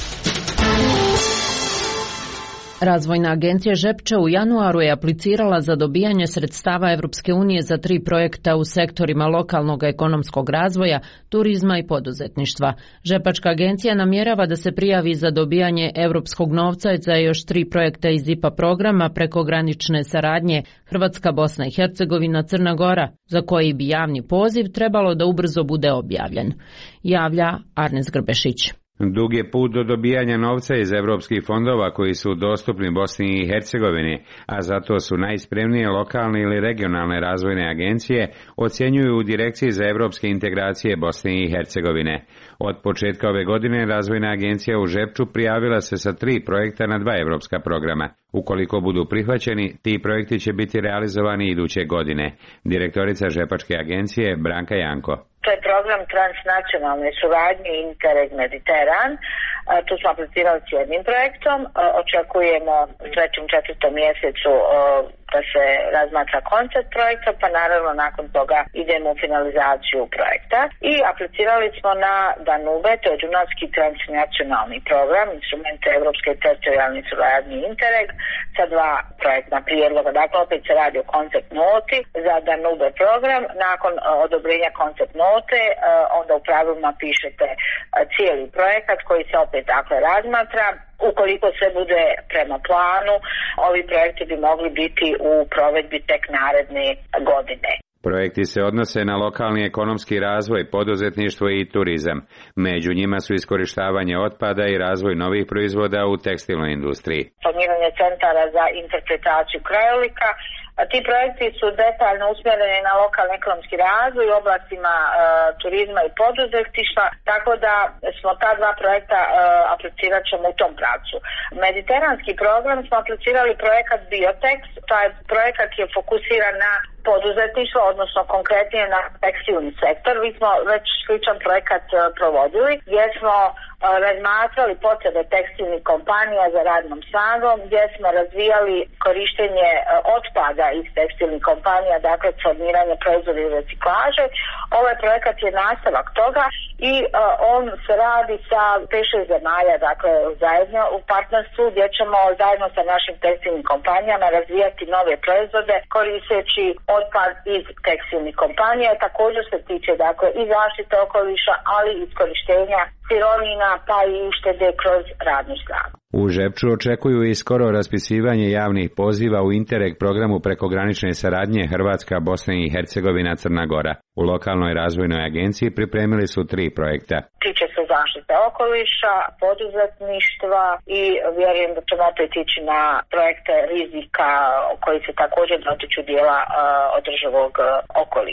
Razvojna agencija Žepče u januaru je aplicirala za dobijanje sredstava Evropske unije za tri projekta u sektorima lokalnog ekonomskog razvoja, turizma i poduzetništva. Žepačka agencija namjerava da se prijavi za dobijanje europskog novca za još tri projekta iz I P A programa prekogranične saradnje Hrvatska, Bosna i Hercegovina, Crna Gora, za koji bi javni poziv trebalo da ubrzo bude objavljen. Javlja Arnes Grbešić.
Dug je put do dobijanja novca iz evropskih fondova koji su dostupni Bosni i Hercegovini, a zato su najspremnije lokalne ili regionalne razvojne agencije, ocjenjuju u Direkciji za evropske integracije Bosne i Hercegovine. Od početka ove godine Razvojna agencija u Žepču prijavila se sa tri projekta na dva evropska programa. Ukoliko budu prihvaćeni, ti projekti će biti realizovani iduće godine. Direktorica Žepačke agencije Branka Janko.
To je program transnacionalne suradnje Interreg Mediteran. Tu smo aplicirali s jednim projektom. Očekujemo u trećem, četvrtom mjesecu da se razmatra koncept projekta, pa naravno nakon toga idemo u finalizaciju projekta. I aplicirali smo na Danube, to je Dunavski transnacionalni program, instrumente Evropske teritorijalne suradnje Interreg, sa dva projektna prijedloga. Dakle, opet se radi o koncept noti za Danube program. Nakon odobrenja koncept note, onda u pravilima pišete cijeli projekat koji se opet dakle razmatra. Ukoliko sve bude prema planu, ovi projekti bi mogli biti u provedbi tek naredne godine.
Projekti se odnose na lokalni ekonomski razvoj, poduzetništvo i turizam. Među njima su iskorištavanje otpada i razvoj novih proizvoda u tekstilnoj industriji.
Formiranje centara za interpretaciju krajolika. Ti projekti su detaljno usmjereni na lokalni ekonomski razvoj u oblastima e, turizma i poduzetništva, tako da smo ta dva projekta e, aplicirat ćemo u tom pravcu. Mediteranski program smo aplicirali projekat Biotex, taj projekat je fokusiran na poduzetništvo, odnosno konkretnije na tekstilni sektor. Mi smo već sličan projekat e, provodili, gdje smo e, razmatrali potrebe tekstilnih kompanija za radnom snagom, gdje smo razvijali korištenje e, otpada iz tekstilnih kompanija, dakle formiranje proizvoda i reciklaže. Ovaj projekat je nastavak toga i uh, on se radi sa pet šest zemalja, dakle zajedno u partnerstvu, gdje ćemo zajedno sa našim tekstilnim kompanijama razvijati nove proizvode koristeći otpad iz tekstilnih kompanija. Također se tiče dakle i zaštite okoliša, ali i iskorištenja sirovina pa i uštede kroz radnu snagu.
U Žepču očekuju i skoro raspisivanje javnih poziva u Interreg programu prekogranične saradnje Hrvatska, Bosna i Hercegovina, Crna Gora. U lokalnoj razvojnoj agenciji pripremili su tri projekta.
Tiče se zaštite okoliša, poduzetništva i vjerujem da ćemo opet ići na projekte rizika koji se također dotiču dijela uh, održivog uh, okoliša.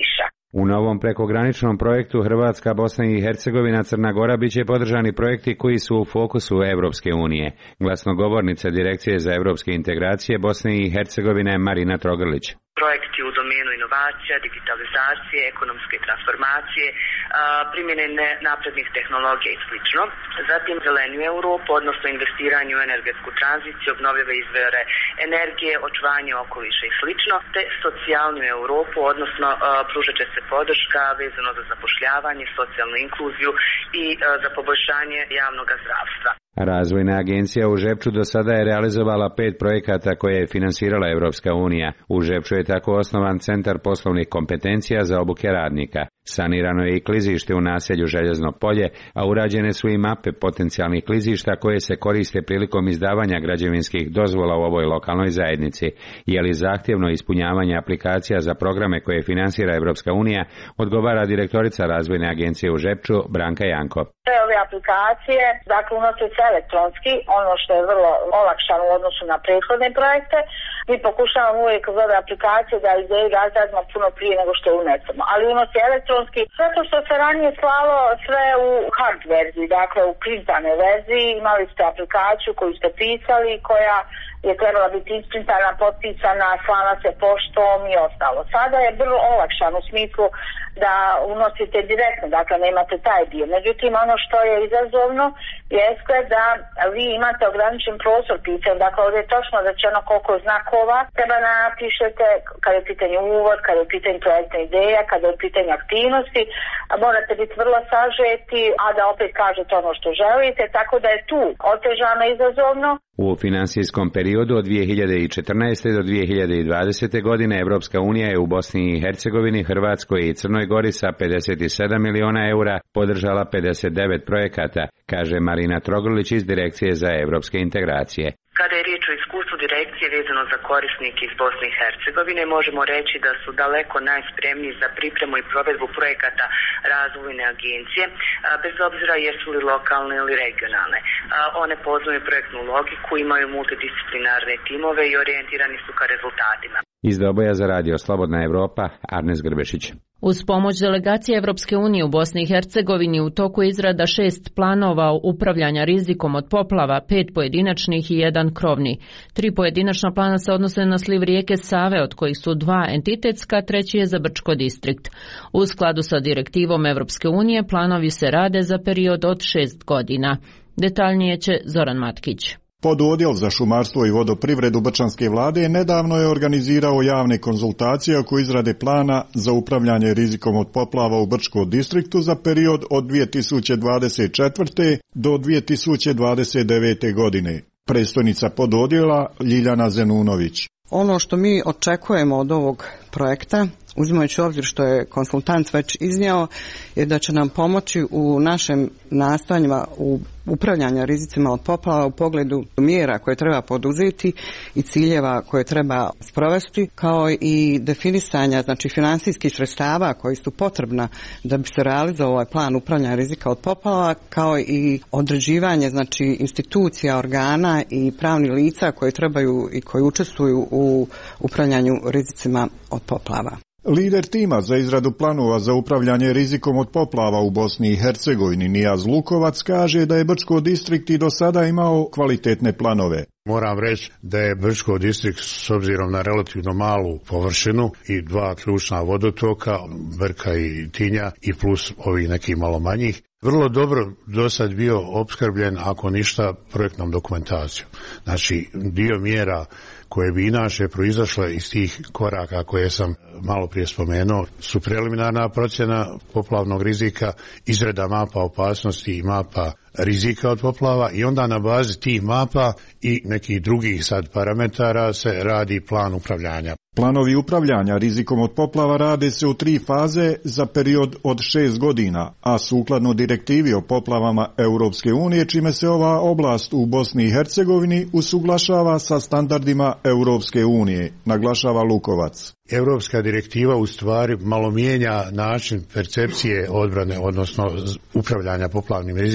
U novom prekograničnom projektu Hrvatska, Bosna i Hercegovina, Crna Gora bit će podržani projekti koji su u fokusu Evropske unije. Glasnogovornica Direkcije za evropske integracije Bosne i Hercegovine Marina Trogrlić.
Projekti u domenu inovacija, digitalizacije, ekonomske transformacije, primjene naprednih tehnologija i sl. Zatim zeleniju Europu, odnosno investiranje u energetsku tranziciju, obnovljive izvore energije, očuvanje okoliša i sl. Te socijalnu Europu, odnosno pružat će se podrška vezano za zapošljavanje, socijalnu inkluziju i za poboljšanje javnog zdravstva.
Razvojna agencija u Žepču do sada je realizovala pet projekata koje je finansirala Evropska unija. U Žepču je tako osnovan Centar poslovnih kompetencija za obuke radnika. Sanirano je i klizište u naselju Željezno polje, a urađene su i mape potencijalnih klizišta koje se koriste prilikom izdavanja građevinskih dozvola u ovoj lokalnoj zajednici. Je li zahtjevno ispunjavanje aplikacija za programe koje finansira Evropska unija, odgovara direktorica Razvojne agencije u Žepču Branka Janko.
Sve ove aplikacije, dakle, unose se elektronski, ono što je vrlo olakšano u odnosu na prethodne projekte. Mi pokušavamo uvijek uz ove aplikacije da ideju razradimo puno prije nego što je unesemo, ali unosi elektronski. Sve to što se ranije slalo sve u hard verziji, dakle u printane verziji, imali ste aplikaciju koju ste pisali, koja je trebala biti isprintana, potpisana, slana se poštom i ostalo. Sada je vrlo olakšano u smislu da unosite direktno, dakle nemate taj dio. Međutim, ono što je izazovno jeste da vi imate ograničen prostor pisanja, dakle ovdje je točno rečeno koliko znakova treba napišete, kada je pitanje uvod, kada je pitanje projektna ideja, kada je pitanje aktivnosti, a morate biti vrlo sažeti, a da opet kažete ono što želite, tako da je tu otežano izazovno.
U finansijskom periodu od dvije hiljade četrnaeste. do dvije hiljade dvadesete. godine Evropska unija je u Bosni i Hercegovini, Hrvatskoj i Crnoj Gori sa pedeset sedam miliona eura podržala pedeset devet projekata, kaže Marina Trogrlić iz Direkcije za evropske integracije.
Kada je riječ o iskustvu direkcije vezano za korisnike iz Bosne i Hercegovine, možemo reći da su daleko najspremniji za pripremu i provedbu projekata razvojne agencije, bez obzira jesu li lokalne ili regionalne. One poznaju projektnu logiku, imaju multidisciplinarne timove i orijentirani su ka rezultatima.
Iz Doboja za radio Slobodna Evropa, Arnes Grbešić.
Uz pomoć delegacije Evropske unije u Bosni i Hercegovini u toku je izrada šest planova upravljanja rizikom od poplava, pet pojedinačnih i jedan krovni. Tri pojedinačna plana se odnose na sliv rijeke Save, od kojih su dva entitetska, treći je za Brčko distrikt. U skladu sa direktivom Evropske unije planovi se rade za period od šest godina. Detaljnije će Zoran Matkić.
Pododjel za šumarstvo i vodoprivredu Brčanske vlade nedavno je organizirao javne konzultacije oko izrade plana za upravljanje rizikom od poplava u Brčkom distriktu za period od dvije tisuće dvadeset četvrte. do dvije tisuće dvadeset devete. godine. Predstojnica pododjela Ljiljana Zenunović.
Ono što mi očekujemo od ovog projekta, uzimajući u obzir što je konsultant već iznio, je da će nam pomoći u našim nastojanjima u upravljanju rizicima od poplava u pogledu mjera koje treba poduzeti i ciljeva koje treba sprovesti, kao i definisanja, znači finansijskih sredstava koji su potrebna da bi se realizovao ovaj plan upravljanja rizika od poplava, kao i određivanje, znači, institucija, organa i pravnih lica koji trebaju i koji učestvuju u upravljanju rizicima od poplava.
Lider tima za izradu planova za upravljanje rizikom od poplava u Bosni i Hercegovini Nijaz Lukovac kaže da je Brčko distrikt i do sada imao kvalitetne planove.
Moram reći da je Brčko distrikt s obzirom na relativno malu površinu i dva ključna vodotoka, Brka i Tinja, i plus ovih nekih malo manjih, vrlo dobro do sad bio opskrbljen, ako ništa, projektnom dokumentacijom. Znači, dio mjera koje bi inače proizašle iz tih koraka koje sam malo prije spomenuo su preliminarna procjena poplavnog rizika, izrada mapa opasnosti i mapa rizika od poplava, i onda na bazi tih mapa i nekih drugih sad parametara se radi plan upravljanja.
Planovi upravljanja rizikom od poplava rade se u tri faze za period od šest godina, a sukladno direktivi o poplavama Europske unije, čime se ova oblast u Bosni i Hercegovini usuglašava sa standardima Europske unije, naglašava Lukovac.
Europska direktiva u stvari malo mijenja način percepcije odbrane, odnosno upravljanja poplavnim rizikom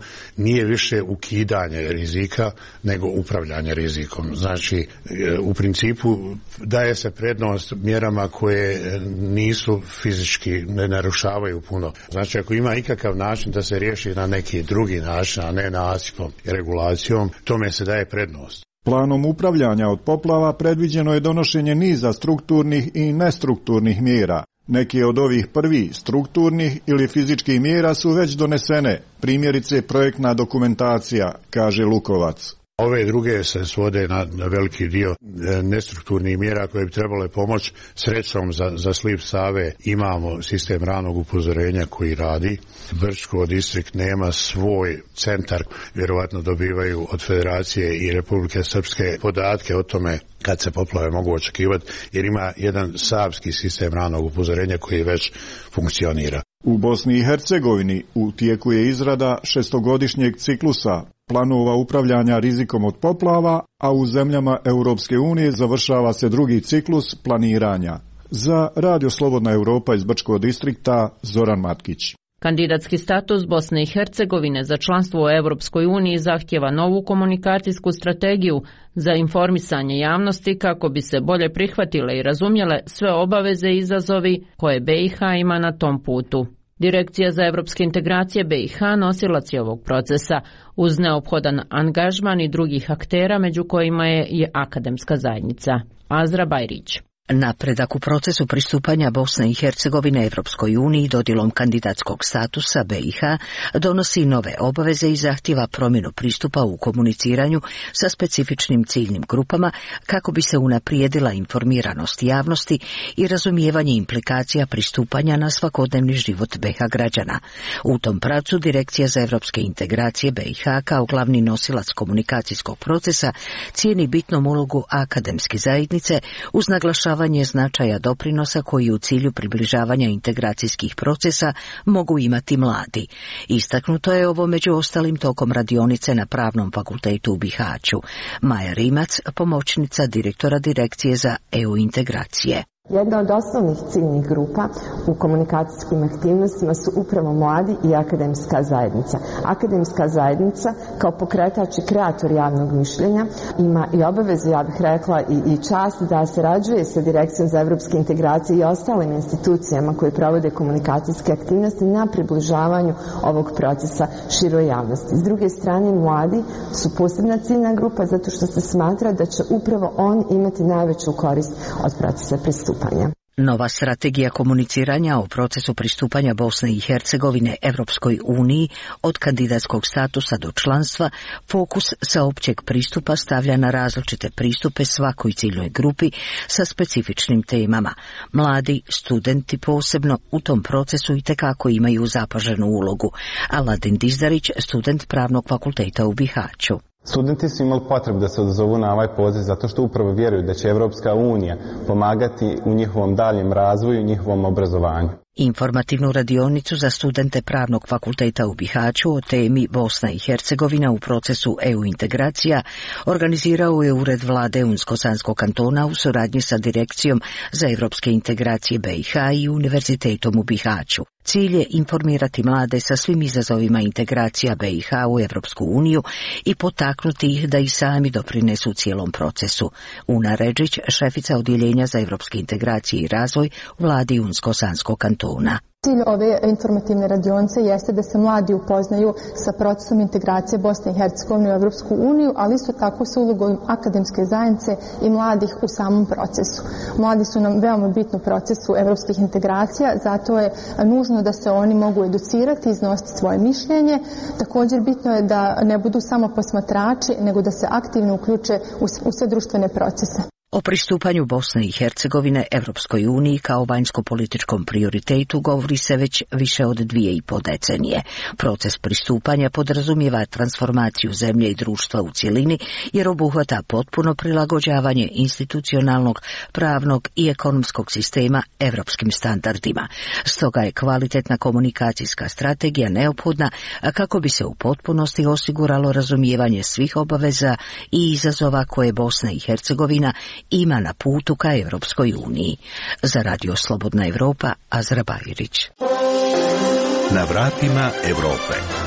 nije više ukidanje rizika, nego upravljanje rizikom. Znači, u principu daje se prednost mjerama koje nisu fizički, ne narušavaju puno. Znači, ako ima ikakav način da se riješi na neki drugi način, a ne nasipom i regulacijom, tome se daje prednost.
Planom upravljanja od poplava predviđeno je donošenje niza strukturnih i nestrukturnih mjera. Neke od ovih prvi strukturnih ili fizičkih mjera su već donesene, primjerice projektna dokumentacija, kaže Lukovac.
Ove druge se svode na, na veliki dio nestrukturnih mjera koje bi trebale pomoći. Srećom za, za sliv Save imamo sistem ranog upozorenja koji radi. Brčko distrikt nema svoj centar, vjerovatno dobivaju od Federacije i Republike Srpske podatke o tome kad se poplave mogu očekivati, jer ima jedan savski sistem ranog upozorenja koji već funkcionira.
U Bosni i Hercegovini u tijeku je izrada šestogodišnjeg ciklusa planova upravljanja rizikom od poplava, a u zemljama Europske unije završava se drugi ciklus planiranja. Za Radio Slobodna Europa iz Brčkog distrikta, Zoran Matkić.
Kandidatski status Bosne i Hercegovine za članstvo u Europskoj uniji zahtjeva novu komunikacijsku strategiju za informisanje javnosti kako bi se bolje prihvatile i razumjele sve obaveze i izazovi koje B i H ima na tom putu. Direkcija za evropske integracije B i H nosilac je ovog procesa uz neophodan angažman i drugih aktera među kojima je i akademska zajednica. Azra Bajrić.
Napredak u procesu pristupanja Bosne i Hercegovine Evropskoj uniji dodjelom kandidatskog statusa B i H donosi nove obaveze i zahtjeva promjenu pristupa u komuniciranju sa specifičnim ciljnim grupama kako bi se unaprijedila informiranost javnosti i razumijevanje implikacija pristupanja na svakodnevni život B i H građana. U tom pravcu Direkcija za evropske integracije B i H kao glavni nosilac komunikacijskog procesa cijeni bitnom ulogu akademske zajednice uz naglašavanje značaja doprinosa koji u cilju približavanja integracijskih procesa mogu imati mladi. Istaknuto je ovo među ostalim tokom radionice na Pravnom fakultetu u Bihaću. Maja Rimac, pomoćnica direktora Direkcije za E U integracije.
Jedna od osnovnih ciljnih grupa u komunikacijskim aktivnostima su upravo mladi i akademska zajednica. Akademska zajednica kao pokretač i kreator javnog mišljenja ima i obavezu, ja bih rekla, i, i čast da sarađuje sa Direkcijom za evropske integracije i ostalim institucijama koje provode komunikacijske aktivnosti na približavanju ovog procesa široj javnosti. S druge strane, mladi su posebna ciljna grupa zato što se smatra da će upravo on imati najveću korist od procesa pristupanja.
Nova strategija komuniciranja o procesu pristupanja Bosne i Hercegovine Evropskoj uniji od kandidatskog statusa do članstva fokus sa općeg pristupa stavlja na različite pristupe svakoj ciljnoj grupi sa specifičnim temama. Mladi, studenti posebno u tom procesu itekako imaju zapaženu ulogu. Aladin Dizdarić, student Pravnog fakulteta u Bihaću.
Studenti su imali potrebu da se odazovu na ovaj poziv zato što upravo vjeruju da će Evropska unija pomagati u njihovom daljem razvoju i njihovom obrazovanju.
Informativnu radionicu za studente Pravnog fakulteta u Bihaću o temi Bosna i Hercegovina u procesu E U integracija organizirao je Ured vlade Unsko-Sanskog kantona u suradnji sa Direkcijom za evropske integracije B i H i Univerzitetom u Bihaću. Cilj je informirati mlade sa svim izazovima integracija B i H u Evropsku uniju i potaknuti ih da i sami doprinesu cijelom procesu. Una Redžić, šefica odjeljenja za evropske integracije i razvoj u vladi Unsko-Sanskog kantona.
Cilj ove informativne radionice jeste da se mladi upoznaju sa procesom integracije Bosne i Hercegovine u Evropsku uniju, ali isto tako sa ulogom akademske zajednice i mladih u samom procesu. Mladi su nam veoma bitni u procesu evropskih integracija, zato je nužno da se oni mogu educirati, iznositi svoje mišljenje. Također bitno je da ne budu samo posmatrači, nego da se aktivno uključe u sve društvene procese.
O pristupanju Bosne i Hercegovine Evropskoj uniji kao vanjsko-političkom prioritetu govori se već više od dvije i po decenije. Proces pristupanja podrazumijeva transformaciju zemlje i društva u cjelini jer obuhvata potpuno prilagođavanje institucionalnog, pravnog i ekonomskog sistema evropskim standardima. Stoga je kvalitetna komunikacijska strategija neophodna kako bi se u potpunosti osiguralo razumijevanje svih obaveza i izazova koje Bosna i Hercegovina ima na putu ka Evropskoj uniji. Za Radio Slobodna Evropa, Azra Bajrić.
Na vratima Evrope.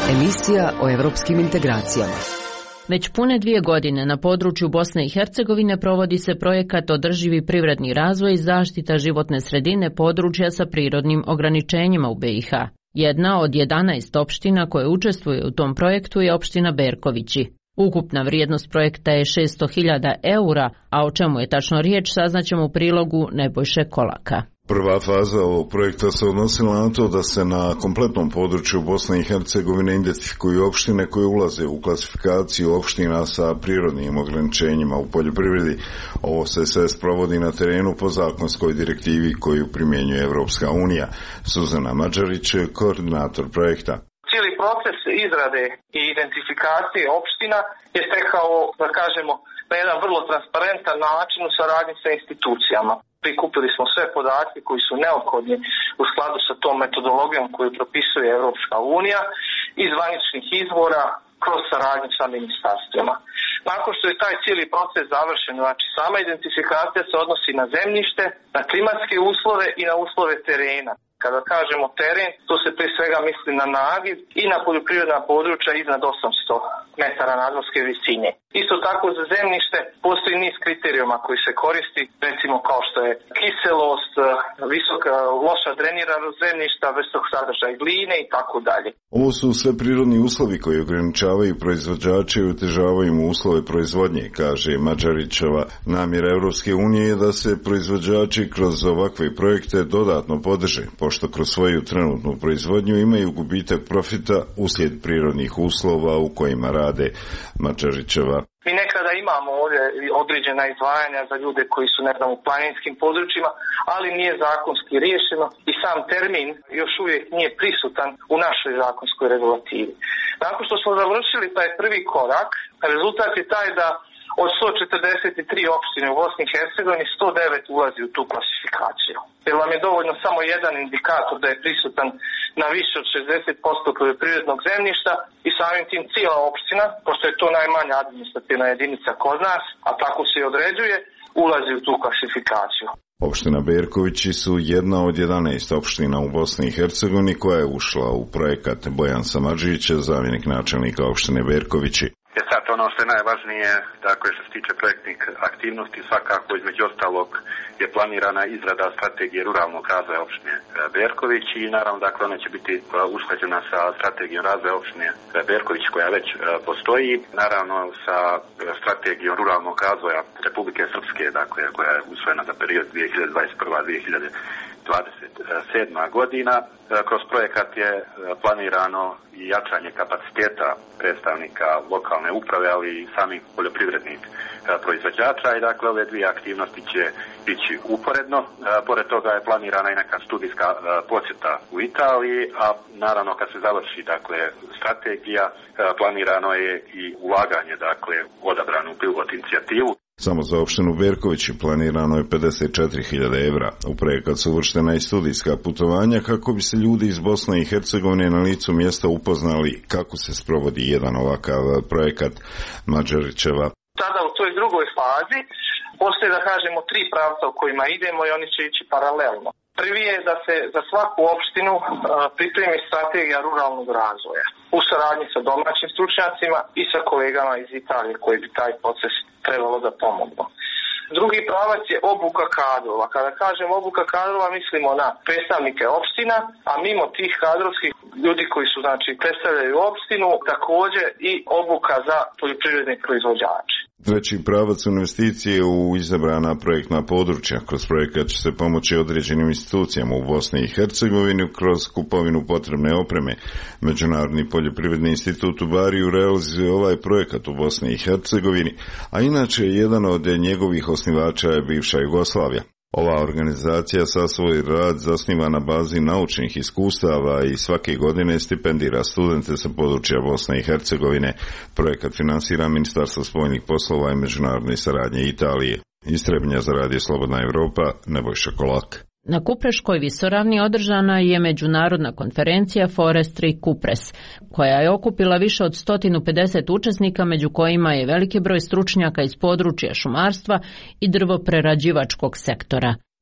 Emisija o evropskim integracijama.
Već pune dvije godine na području Bosne i Hercegovine provodi se projekat Održivi privredni razvoj i zaštita životne sredine područja sa prirodnim ograničenjima u B i H. Jedna od jedanaest opština koje učestvuju u tom projektu je opština Berkovići. Ukupna vrijednost projekta je šesto hiljada eura, a o čemu je tačno riječ saznaćemo u prilogu Nebojše Kolaka.
Prva faza ovog projekta se odnosila na to da se na kompletnom području Bosne i Hercegovine identifikuju opštine koje ulaze u klasifikaciju opština sa prirodnim ograničenjima u poljoprivredi. Ovo se sve sprovodi na terenu po zakonskoj direktivi koju primjenjuje Evropska unija. Suzana Mađarić, koordinator projekta.
Cijeli proces izrade i identifikacije opština je tekao, da kažemo, na jedan vrlo transparentan način u saradnji sa institucijama. Prikupili smo sve podatke koji su neophodni u skladu sa tom metodologijom koju propisuje Evropska unija iz zvaničnih izvora kroz saradnju sa ministarstvima. Nakon što je taj cijeli proces završen, znači sama identifikacija se odnosi na zemljište, na klimatske uslove i na uslove terena. Kada kažemo teren, to se prije svega misli na nagiv i na poljoprivredna područja iznad osamsto metara nadmorske visine. Isto tako za zemljište postoji niz kriterijuma koji se koristi, recimo kao što je kiselost, visoka, loša dreniranost zemljišta, visok sadržaj gline i tako dalje.
Ovo su sve prirodni uslovi koji ograničavaju proizvođače i otežavaju mu uslove proizvodnje, kaže Mađarićeva. Namjera Evropske unije je da se proizvođači kroz ovakve projekte dodatno podrže, pošto kroz svoju trenutnu proizvodnju imaju gubitak profita uslijed prirodnih uslova u kojima rade. Mađarićeva.
Mi nekada imamo ovdje određena izdvajanja za ljude koji su, ne znam, u planinskim područjima, ali nije zakonski riješeno i sam termin još uvijek nije prisutan u našoj zakonskoj regulativi. Nakon što smo završili taj prvi korak, rezultat je taj da od sto četrdeset tri opštine u Bosni i Hercegovini sto devet ulazi u tu klasifikaciju. Jer vam je dovoljno samo jedan indikator da je prisutan na više od šezdeset posto poljoprivrednog zemljišta i samim tim cijela opština, pošto je to najmanja administrativna jedinica kod nas, a tako se i određuje, ulazi u tu klasifikaciju.
Opština Berkovići su jedna od jedanaest opština u Bosni i Hercegovini koja je ušla u projekat. Bojan Samardžić, zamjenik načelnika opštine Berkovići.
Je sad ono što je najvažnije, dakle što se tiče projektnih aktivnosti, svakako između ostalog je planirana izrada strategije ruralnog razvoja opštine Berković i naravno dakle ona će biti usklađena sa strategijom razvoja opštine Berković koja već postoji, naravno sa strategijom ruralnog razvoja Republike Srpske, dakle koja je usvojena za period dvije hiljade dvadeset prva do dvije hiljade dvadeset sedma godina. Kroz projekat je planirano i jačanje kapaciteta predstavnika lokalne uprave, ali i samih poljoprivrednih proizvođača i dakle ove dvije aktivnosti će ići uporedno. Pored toga je planirana i neka studijska posjeta u Italiji, a naravno kad se završi dakle strategija, planirano je i ulaganje dakle odabranu pilot inicijativu.
Samo za opštinu Berković planirano je pedeset četiri hiljade evra. U projekat su uvrštena i studijska putovanja kako bi se ljudi iz Bosne i Hercegovine na licu mjesta upoznali kako se sprovodi jedan ovakav projekat. Mađarićeva.
Sada u toj drugoj fazi postoje, da kažemo, tri pravca u kojima idemo i oni će ići paralelno. Prvi je da se za svaku opštinu pripremi strategija ruralnog razvoja u saradnji sa domaćim stručnjacima i sa kolegama iz Italije koji bi taj proces trebalo da pomognu. Drugi pravac je obuka kadrova. Kada kažem obuka kadrova mislimo na predstavnike opština, a mimo tih kadrovskih ljudi koji su, znači, predstavljaju opštinu, također i obuka za poljoprivredne proizvođače.
Treći pravac investicije u izabrana projektna područja. Kroz projekat će se pomoći određenim institucijama u Bosni i Hercegovini kroz kupovinu potrebne opreme. Međunarodni poljoprivredni institut u Bariju realizuje ovaj projekat u Bosni i Hercegovini, a inače jedan od njegovih osnivača je bivša Jugoslavija. Ova organizacija sa svoj rad zasniva na bazi naučnih iskustava i svake godine stipendira studente sa područja Bosne i Hercegovine. Projekat finansira Ministarstvo spoljnih poslova i međunarodne saradnje Italije. Iz Trebinja za Radio Slobodna Evropa, Nebojša Kolak.
Na Kupreškoj visoravni održana je međunarodna konferencija Forestry Kupres, koja je okupila više od sto pedeset učesnika, među kojima je veliki broj stručnjaka iz područja šumarstva i drvoprerađivačkog sektora.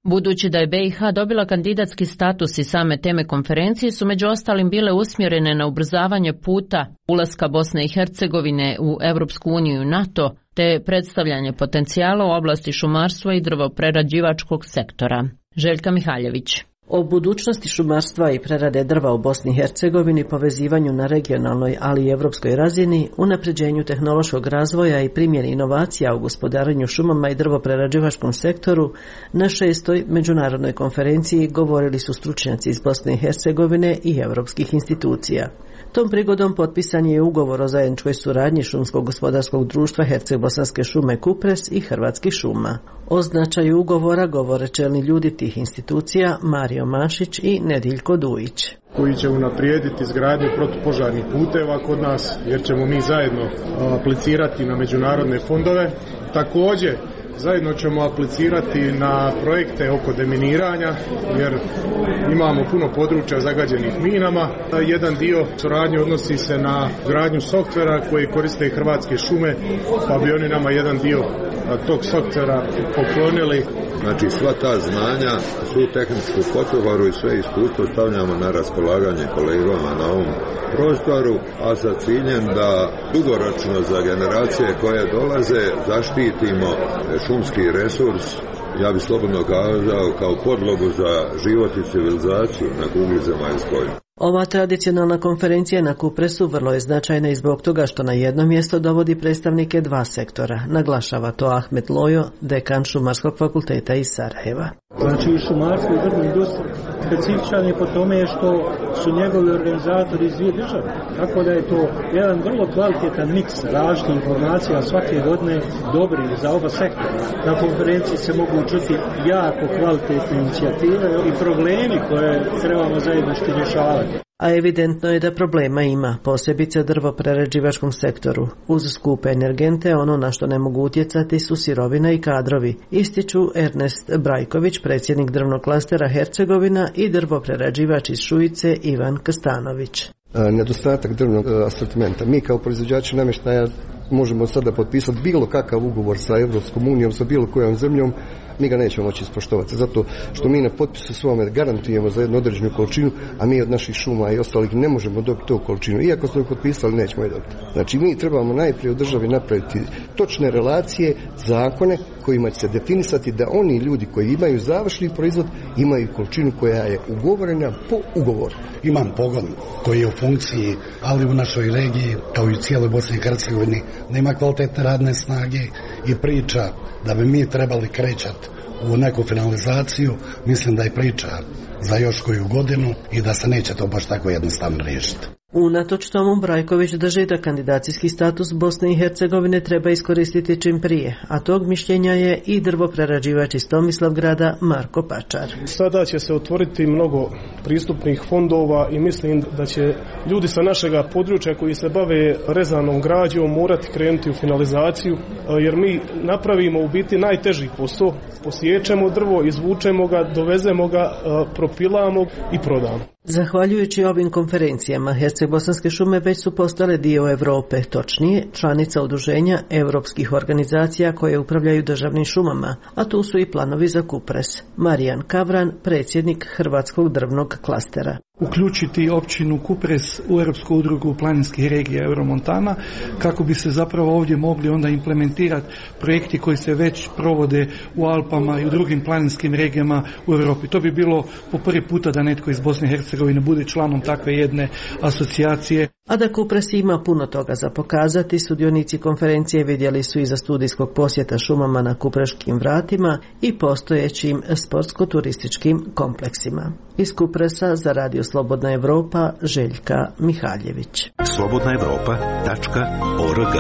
Budući da je B i H dobila kandidatski status i same teme konferencije su među ostalim bile usmjerene na ubrzavanje puta ulaska Bosne i Hercegovine u Europsku uniju i NATO, te predstavljanje potencijala u oblasti šumarstva i drvoprerađivačkog sektora. Željka Mihaljević.
O budućnosti šumarstva i prerade drva u Bosni i Hercegovini, povezivanju na regionalnoj, ali i evropskoj razini, unapređenju tehnološkog razvoja i primjeni inovacija u gospodarenju šumama i drvoprerađivačkom sektoru, na šestoj međunarodnoj konferenciji govorili su stručnjaci iz Bosne i Hercegovine i evropskih institucija. Tom prigodom potpisan je ugovor o zajedničkoj suradnji šumskog gospodarskog društva Herceg-Bosanske šume Kupres i Hrvatskih šuma. O značaju ugovora govore čelni ljudi tih institucija Mario Mašić i Nediljko Dujić.
Koji će unaprijediti izgradnju protupožarnih puteva kod nas, jer ćemo mi zajedno aplicirati na međunarodne fondove. Također, zajedno ćemo aplicirati na projekte oko deminiranja, jer imamo puno područja zagađenih minama. Jedan dio suradnje odnosi se na gradnju softvera koji koriste Hrvatske šume, pa bi oni nama jedan dio tog softvera poklonili.
Znači sva ta znanja, svu tehničku potporu i sve iskustvo stavljamo na raspolaganje kolegama na ovom prostoru, a sa ciljem da dugoročno za generacije koje dolaze zaštitimo šumski resurs, ja bih slobodno kazao, kao podlogu za život i civilizaciju na kugli zemaljskoj.
Ova tradicionalna konferencija na Kupresu vrlo je značajna i zbog toga što na jedno mjesto dovodi predstavnike dva sektora. Naglašava to Ahmet Lojo, dekan Šumarskog fakulteta iz Sarajeva.
Znači u šumarstvu i drvnoj industriji specifičan je po tome što su njegovi organizatori iz dvije države. Tako da je to jedan vrlo kvalitetan miks različitih informacija svake godine dobri za oba sektora. Na konferenciji se mogu čuti jako kvalitetne inicijative i problemi koje trebamo zajednički rješavati.
A evidentno je da problema ima, posebice u drvoprerađivačkom sektoru. Uz skupe energente, ono na što ne mogu utjecati su sirovina i kadrovi, ističu Ernest Brajković, predsjednik drvnog klastera Hercegovina, i drvoprerađivač iz Šujice Ivan Kastanović.
Nedostatak drvnog asortimenta. Mi kao proizvođači namještaja možemo sada potpisati bilo kakav ugovor sa Europskom unijom, sa bilo kojom zemljom, mi ga nećemo moći ispoštovati. Zato što mi na potpisu svome garantujemo za jednu određenu količinu, a mi od naših šuma i ostalih ne možemo dobiti tu količinu. Iako smo je potpisali, nećemo je dobiti. Znači mi trebamo najprije u državi napraviti točne relacije, zakone kojima će se definisati da oni ljudi koji imaju završni proizvod imaju količinu koja je ugovorena po ugovoru.
Imam pogon koji je u funkciji, ali u našoj regiji, kao i u cijeloj Bosni i Hercegovini, nema kvalitetne radne snage i priča da bi mi trebali krećati u neku finalizaciju, mislim da je priča za još koju godinu i da se neće to baš tako jednostavno riješiti.
Unatoč tomu Brajković drži da kandidacijski status Bosne i Hercegovine treba iskoristiti čim prije, a tog mišljenja je i drvoprerađivač iz Tomislavgrada Marko Pačar.
Sada će se otvoriti mnogo pristupnih fondova i mislim da će ljudi sa našega područja koji se bave rezanom građom morati krenuti u finalizaciju, jer mi napravimo u biti najteži posao, posjećemo drvo, izvučemo ga, dovezemo ga, propilamo i prodamo.
Zahvaljujući ovim konferencijama, Herceg-Bosanske šume već su postale dio Europe, točnije članica udruženja europskih organizacija koje upravljaju državnim šumama, a tu su i planovi za Kupres. Marijan Kavran, predsjednik Hrvatskog drvnog klastera.
Uključiti općinu Kupres u Europsku udrugu planinskih regija Euromontana, kako bi se zapravo ovdje mogli onda implementirati projekti koji se već provode u Alpama i u drugim planinskim regijama u Europi. To bi bilo po prvi puta da netko iz Bosne i Hercegovine bude članom takve jedne asocijacije.
A da Kupres ima puno toga za pokazati, sudionici konferencije vidjeli su iza studijskog posjeta šumama na Kupreškim vratima i postojećim sportsko-turističkim kompleksima. Iz Kupresa za Radio Slobodna Evropa, Željka Mihaljević.
slobodna evropa tačka org.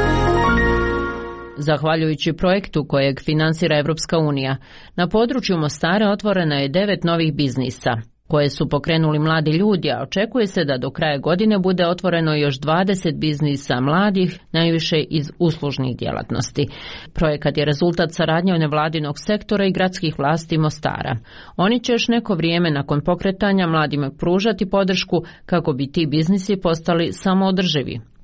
Zahvaljujući projektu kojeg finansira Evropska unija, na području Mostara otvoreno je devet novih biznisa koje su pokrenuli mladi ljudi, a očekuje se da do kraja godine bude otvoreno još dvadeset biznisa mladih, najviše iz uslužnih djelatnosti. Projekat je rezultat saradnje nevladinog sektora i gradskih vlasti Mostara. Oni će još neko vrijeme nakon pokretanja mladima pružati podršku kako bi ti biznisi postali samoodrživi.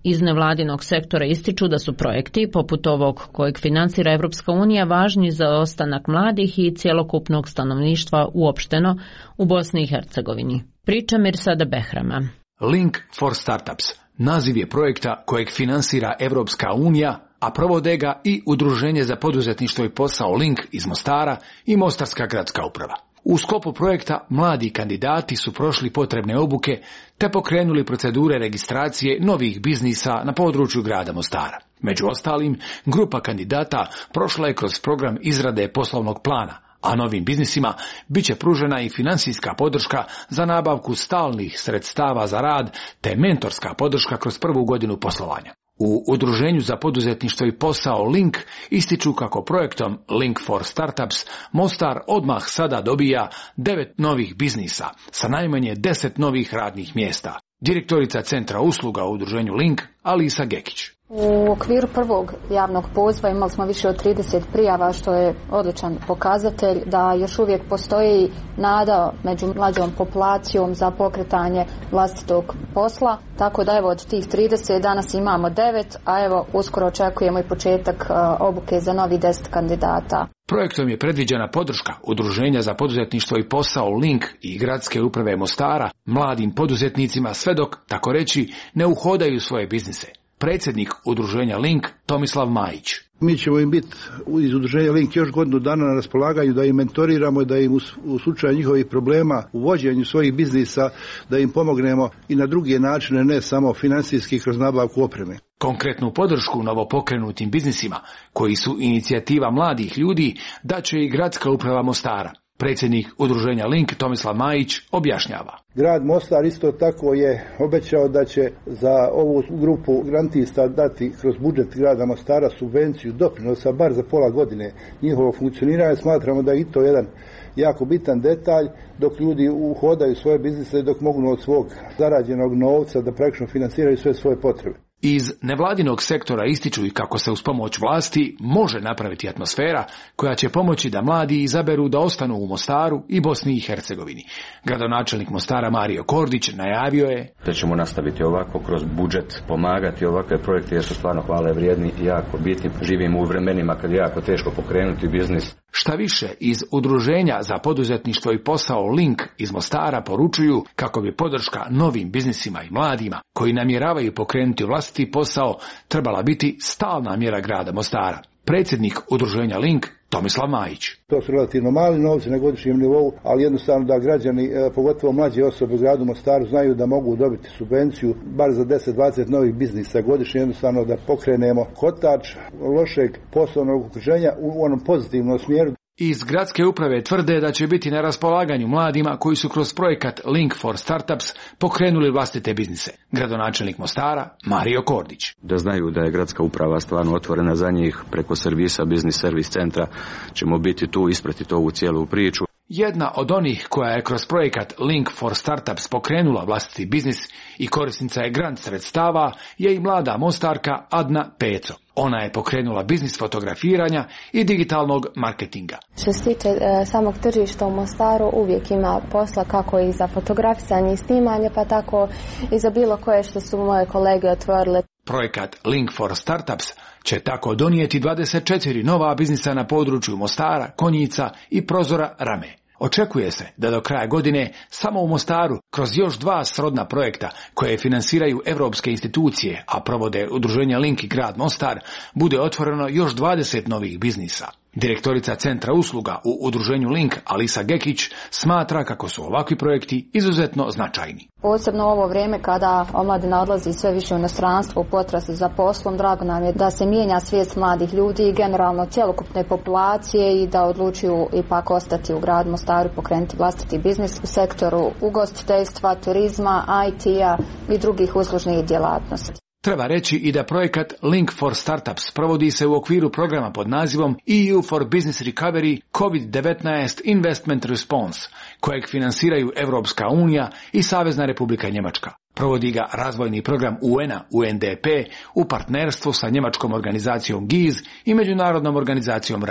Iz nevladinog sektora ističu da su projekti, poput ovog kojeg financira Evropska unija, važni za ostanak mladih i cjelokupnog stanovništva uopšteno u Bosni i Hercegovini. Priča Mirsada Behrama.
Link for Startups naziv je projekta kojeg finansira Evropska unija, a provode ga i Udruženje za poduzetništvo i posao Link iz Mostara i Mostarska gradska uprava. U sklopu projekta mladi kandidati su prošli potrebne obuke te pokrenuli procedure registracije novih biznisa na području grada Mostara. Među ostalim, grupa kandidata prošla je kroz program izrade poslovnog plana, a novim biznisima bit će pružena i financijska podrška za nabavku stalnih sredstava za rad te mentorska podrška kroz prvu godinu poslovanja. U Udruženju za poduzetništvo i posao Link ističu kako projektom Link for Startups Mostar odmah sada dobija devet novih biznisa sa najmanje deset novih radnih mjesta. Direktorica Centra usluga u Udruženju Link, Alisa Gekić.
U okviru prvog javnog poziva imali smo više od trideset prijava, što je odličan pokazatelj da još uvijek postoji nada među mlađom populacijom za pokretanje vlastitog posla. Tako da evo od tih trideset danas imamo devet, a evo uskoro očekujemo i početak obuke za novi deset kandidata.
Projektom je predviđena podrška Udruženja za poduzetništvo i posao Link i Gradske uprave Mostara mladim poduzetnicima sve dok, tako reći, ne uhodaju svoje biznise. Predsjednik Udruženja Link Tomislav Majić.
Mi ćemo im biti iz Udruženja Link još godinu dana na raspolaganju da im mentoriramo, da im u slučaju njihovih problema u vođenju svojih biznisa, da im pomognemo i na druge načine, ne samo financijski kroz nabavku opreme.
Konkretnu podršku novopokrenutim biznisima, koji su inicijativa mladih ljudi, daće i Gradska uprava Mostara. Predsjednik Udruženja Link Tomislav Majić objašnjava.
Grad Mostar isto tako je obećao da će za ovu grupu grantista dati kroz budžet grada Mostara subvenciju doprinosa bar za pola godine njihovo funkcioniranje. Smatramo da je i to jedan jako bitan detalj dok ljudi uhodaju svoje biznise, dok mogu od svog zarađenog novca da praktično finansiraju sve svoje potrebe.
Iz nevladinog sektora ističu i kako se uz pomoć vlasti može napraviti atmosfera koja će pomoći da mladi izaberu da ostanu u Mostaru i Bosni i Hercegovini. Gradonačelnik Mostara Mario Kordić najavio je
da ćemo nastaviti ovako kroz budžet, pomagati ovakve projekte jer su stvarno hvale vrijedni i jako bitni. Živimo u vremenima kad je jako teško pokrenuti biznis.
Šta više, iz Udruženja za poduzetništvo i posao Link iz Mostara poručuju kako bi podrška novim biznisima i mladima koji namjeravaju pokrenuti vlastiti posao trebala biti stalna mjera grada Mostara. Predsjednik Udruženja Link Tomislav Majić.
To su relativno mali novci na godišnjem nivou, ali jednostavno da građani, pogotovo mlađe osobe u gradu Mostaru, znaju da mogu dobiti subvenciju bar za deset do dvadeset novih biznisa godišnje, jednostavno da pokrenemo kotač lošeg poslovnog okruženja u onom pozitivnom smjeru.
Iz Gradske uprave tvrde da će biti na raspolaganju mladima koji su kroz projekat Link for Startups pokrenuli vlastite biznise. Gradonačelnik Mostara Mario Kordić.
Da znaju da je Gradska uprava stvarno otvorena za njih, preko servisa Biznis Servis centra ćemo biti tu, ispratiti ovu cijelu priču.
Jedna od onih koja je kroz projekat Link for Startups pokrenula vlastiti biznis i korisnica je grant sredstava je i mlada Mostarka Adna Peco. Ona je pokrenula biznis fotografiranja i digitalnog marketinga.
Što se tiče e, samog tržišta u Mostaru, uvijek ima posla kako i za fotografisanje i snimanje, pa tako i za bilo koje što su moje kolege otvorile.
Projekat Link for Startups će tako donijeti dvadeset četiri nova biznisa na području Mostara, Konjica i Prozora Rame. Očekuje se da do kraja godine samo u Mostaru kroz još dva srodna projekta koje finansiraju evropske institucije, a provode Udruženja Link i grad Mostar, bude otvoreno još dvadeset novih biznisa. Direktorica Centra usluga u Udruženju Link Alisa Gekić smatra kako su ovakvi projekti izuzetno značajni.
Posebno u ovo vrijeme kada omladina odlazi sve više u inostranstvo u potrazi za poslom, drago nam je da se mijenja svijest mladih ljudi i generalno cjelokupne populacije i da odlučuju ipak ostati u gradu Mostaru i pokrenuti vlastiti biznis u sektoru ugostiteljstva, turizma, I T-a i drugih uslužnih djelatnosti.
Treba reći i da projekat Link for Startups provodi se u okviru programa pod nazivom E U for Business Recovery COVID devetnaest Investment Response, kojeg finansiraju Evropska unija i Savezna Republika Njemačka. Provodi ga razvojni program U N-a U N D P u partnerstvu sa njemačkom organizacijom G I Z i Međunarodnom organizacijom rada.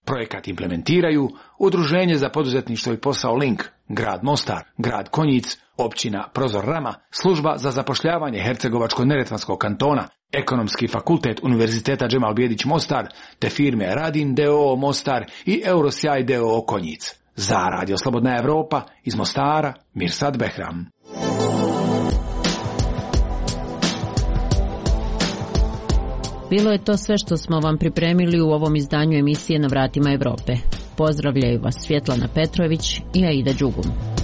Projekat implementiraju Udruženje za poduzetništvo i posao Link, grad Mostar, grad Konjic, općina Prozor Rama, služba za zapošljavanje Hercegovačko-neretvanskog kantona, Ekonomski fakultet Univerziteta Džemal Bijedić Mostar, te firme Radin d o o Mostar i Eurosjaj d o o Konjic. Za Radio Slobodna Evropa iz Mostara, Mirsad Behram.
Bilo je to sve što smo vam pripremili u ovom izdanju emisije Na vratima Evrope. Pozdravljaju vas Svjetlana Petrović i Aida Đugum.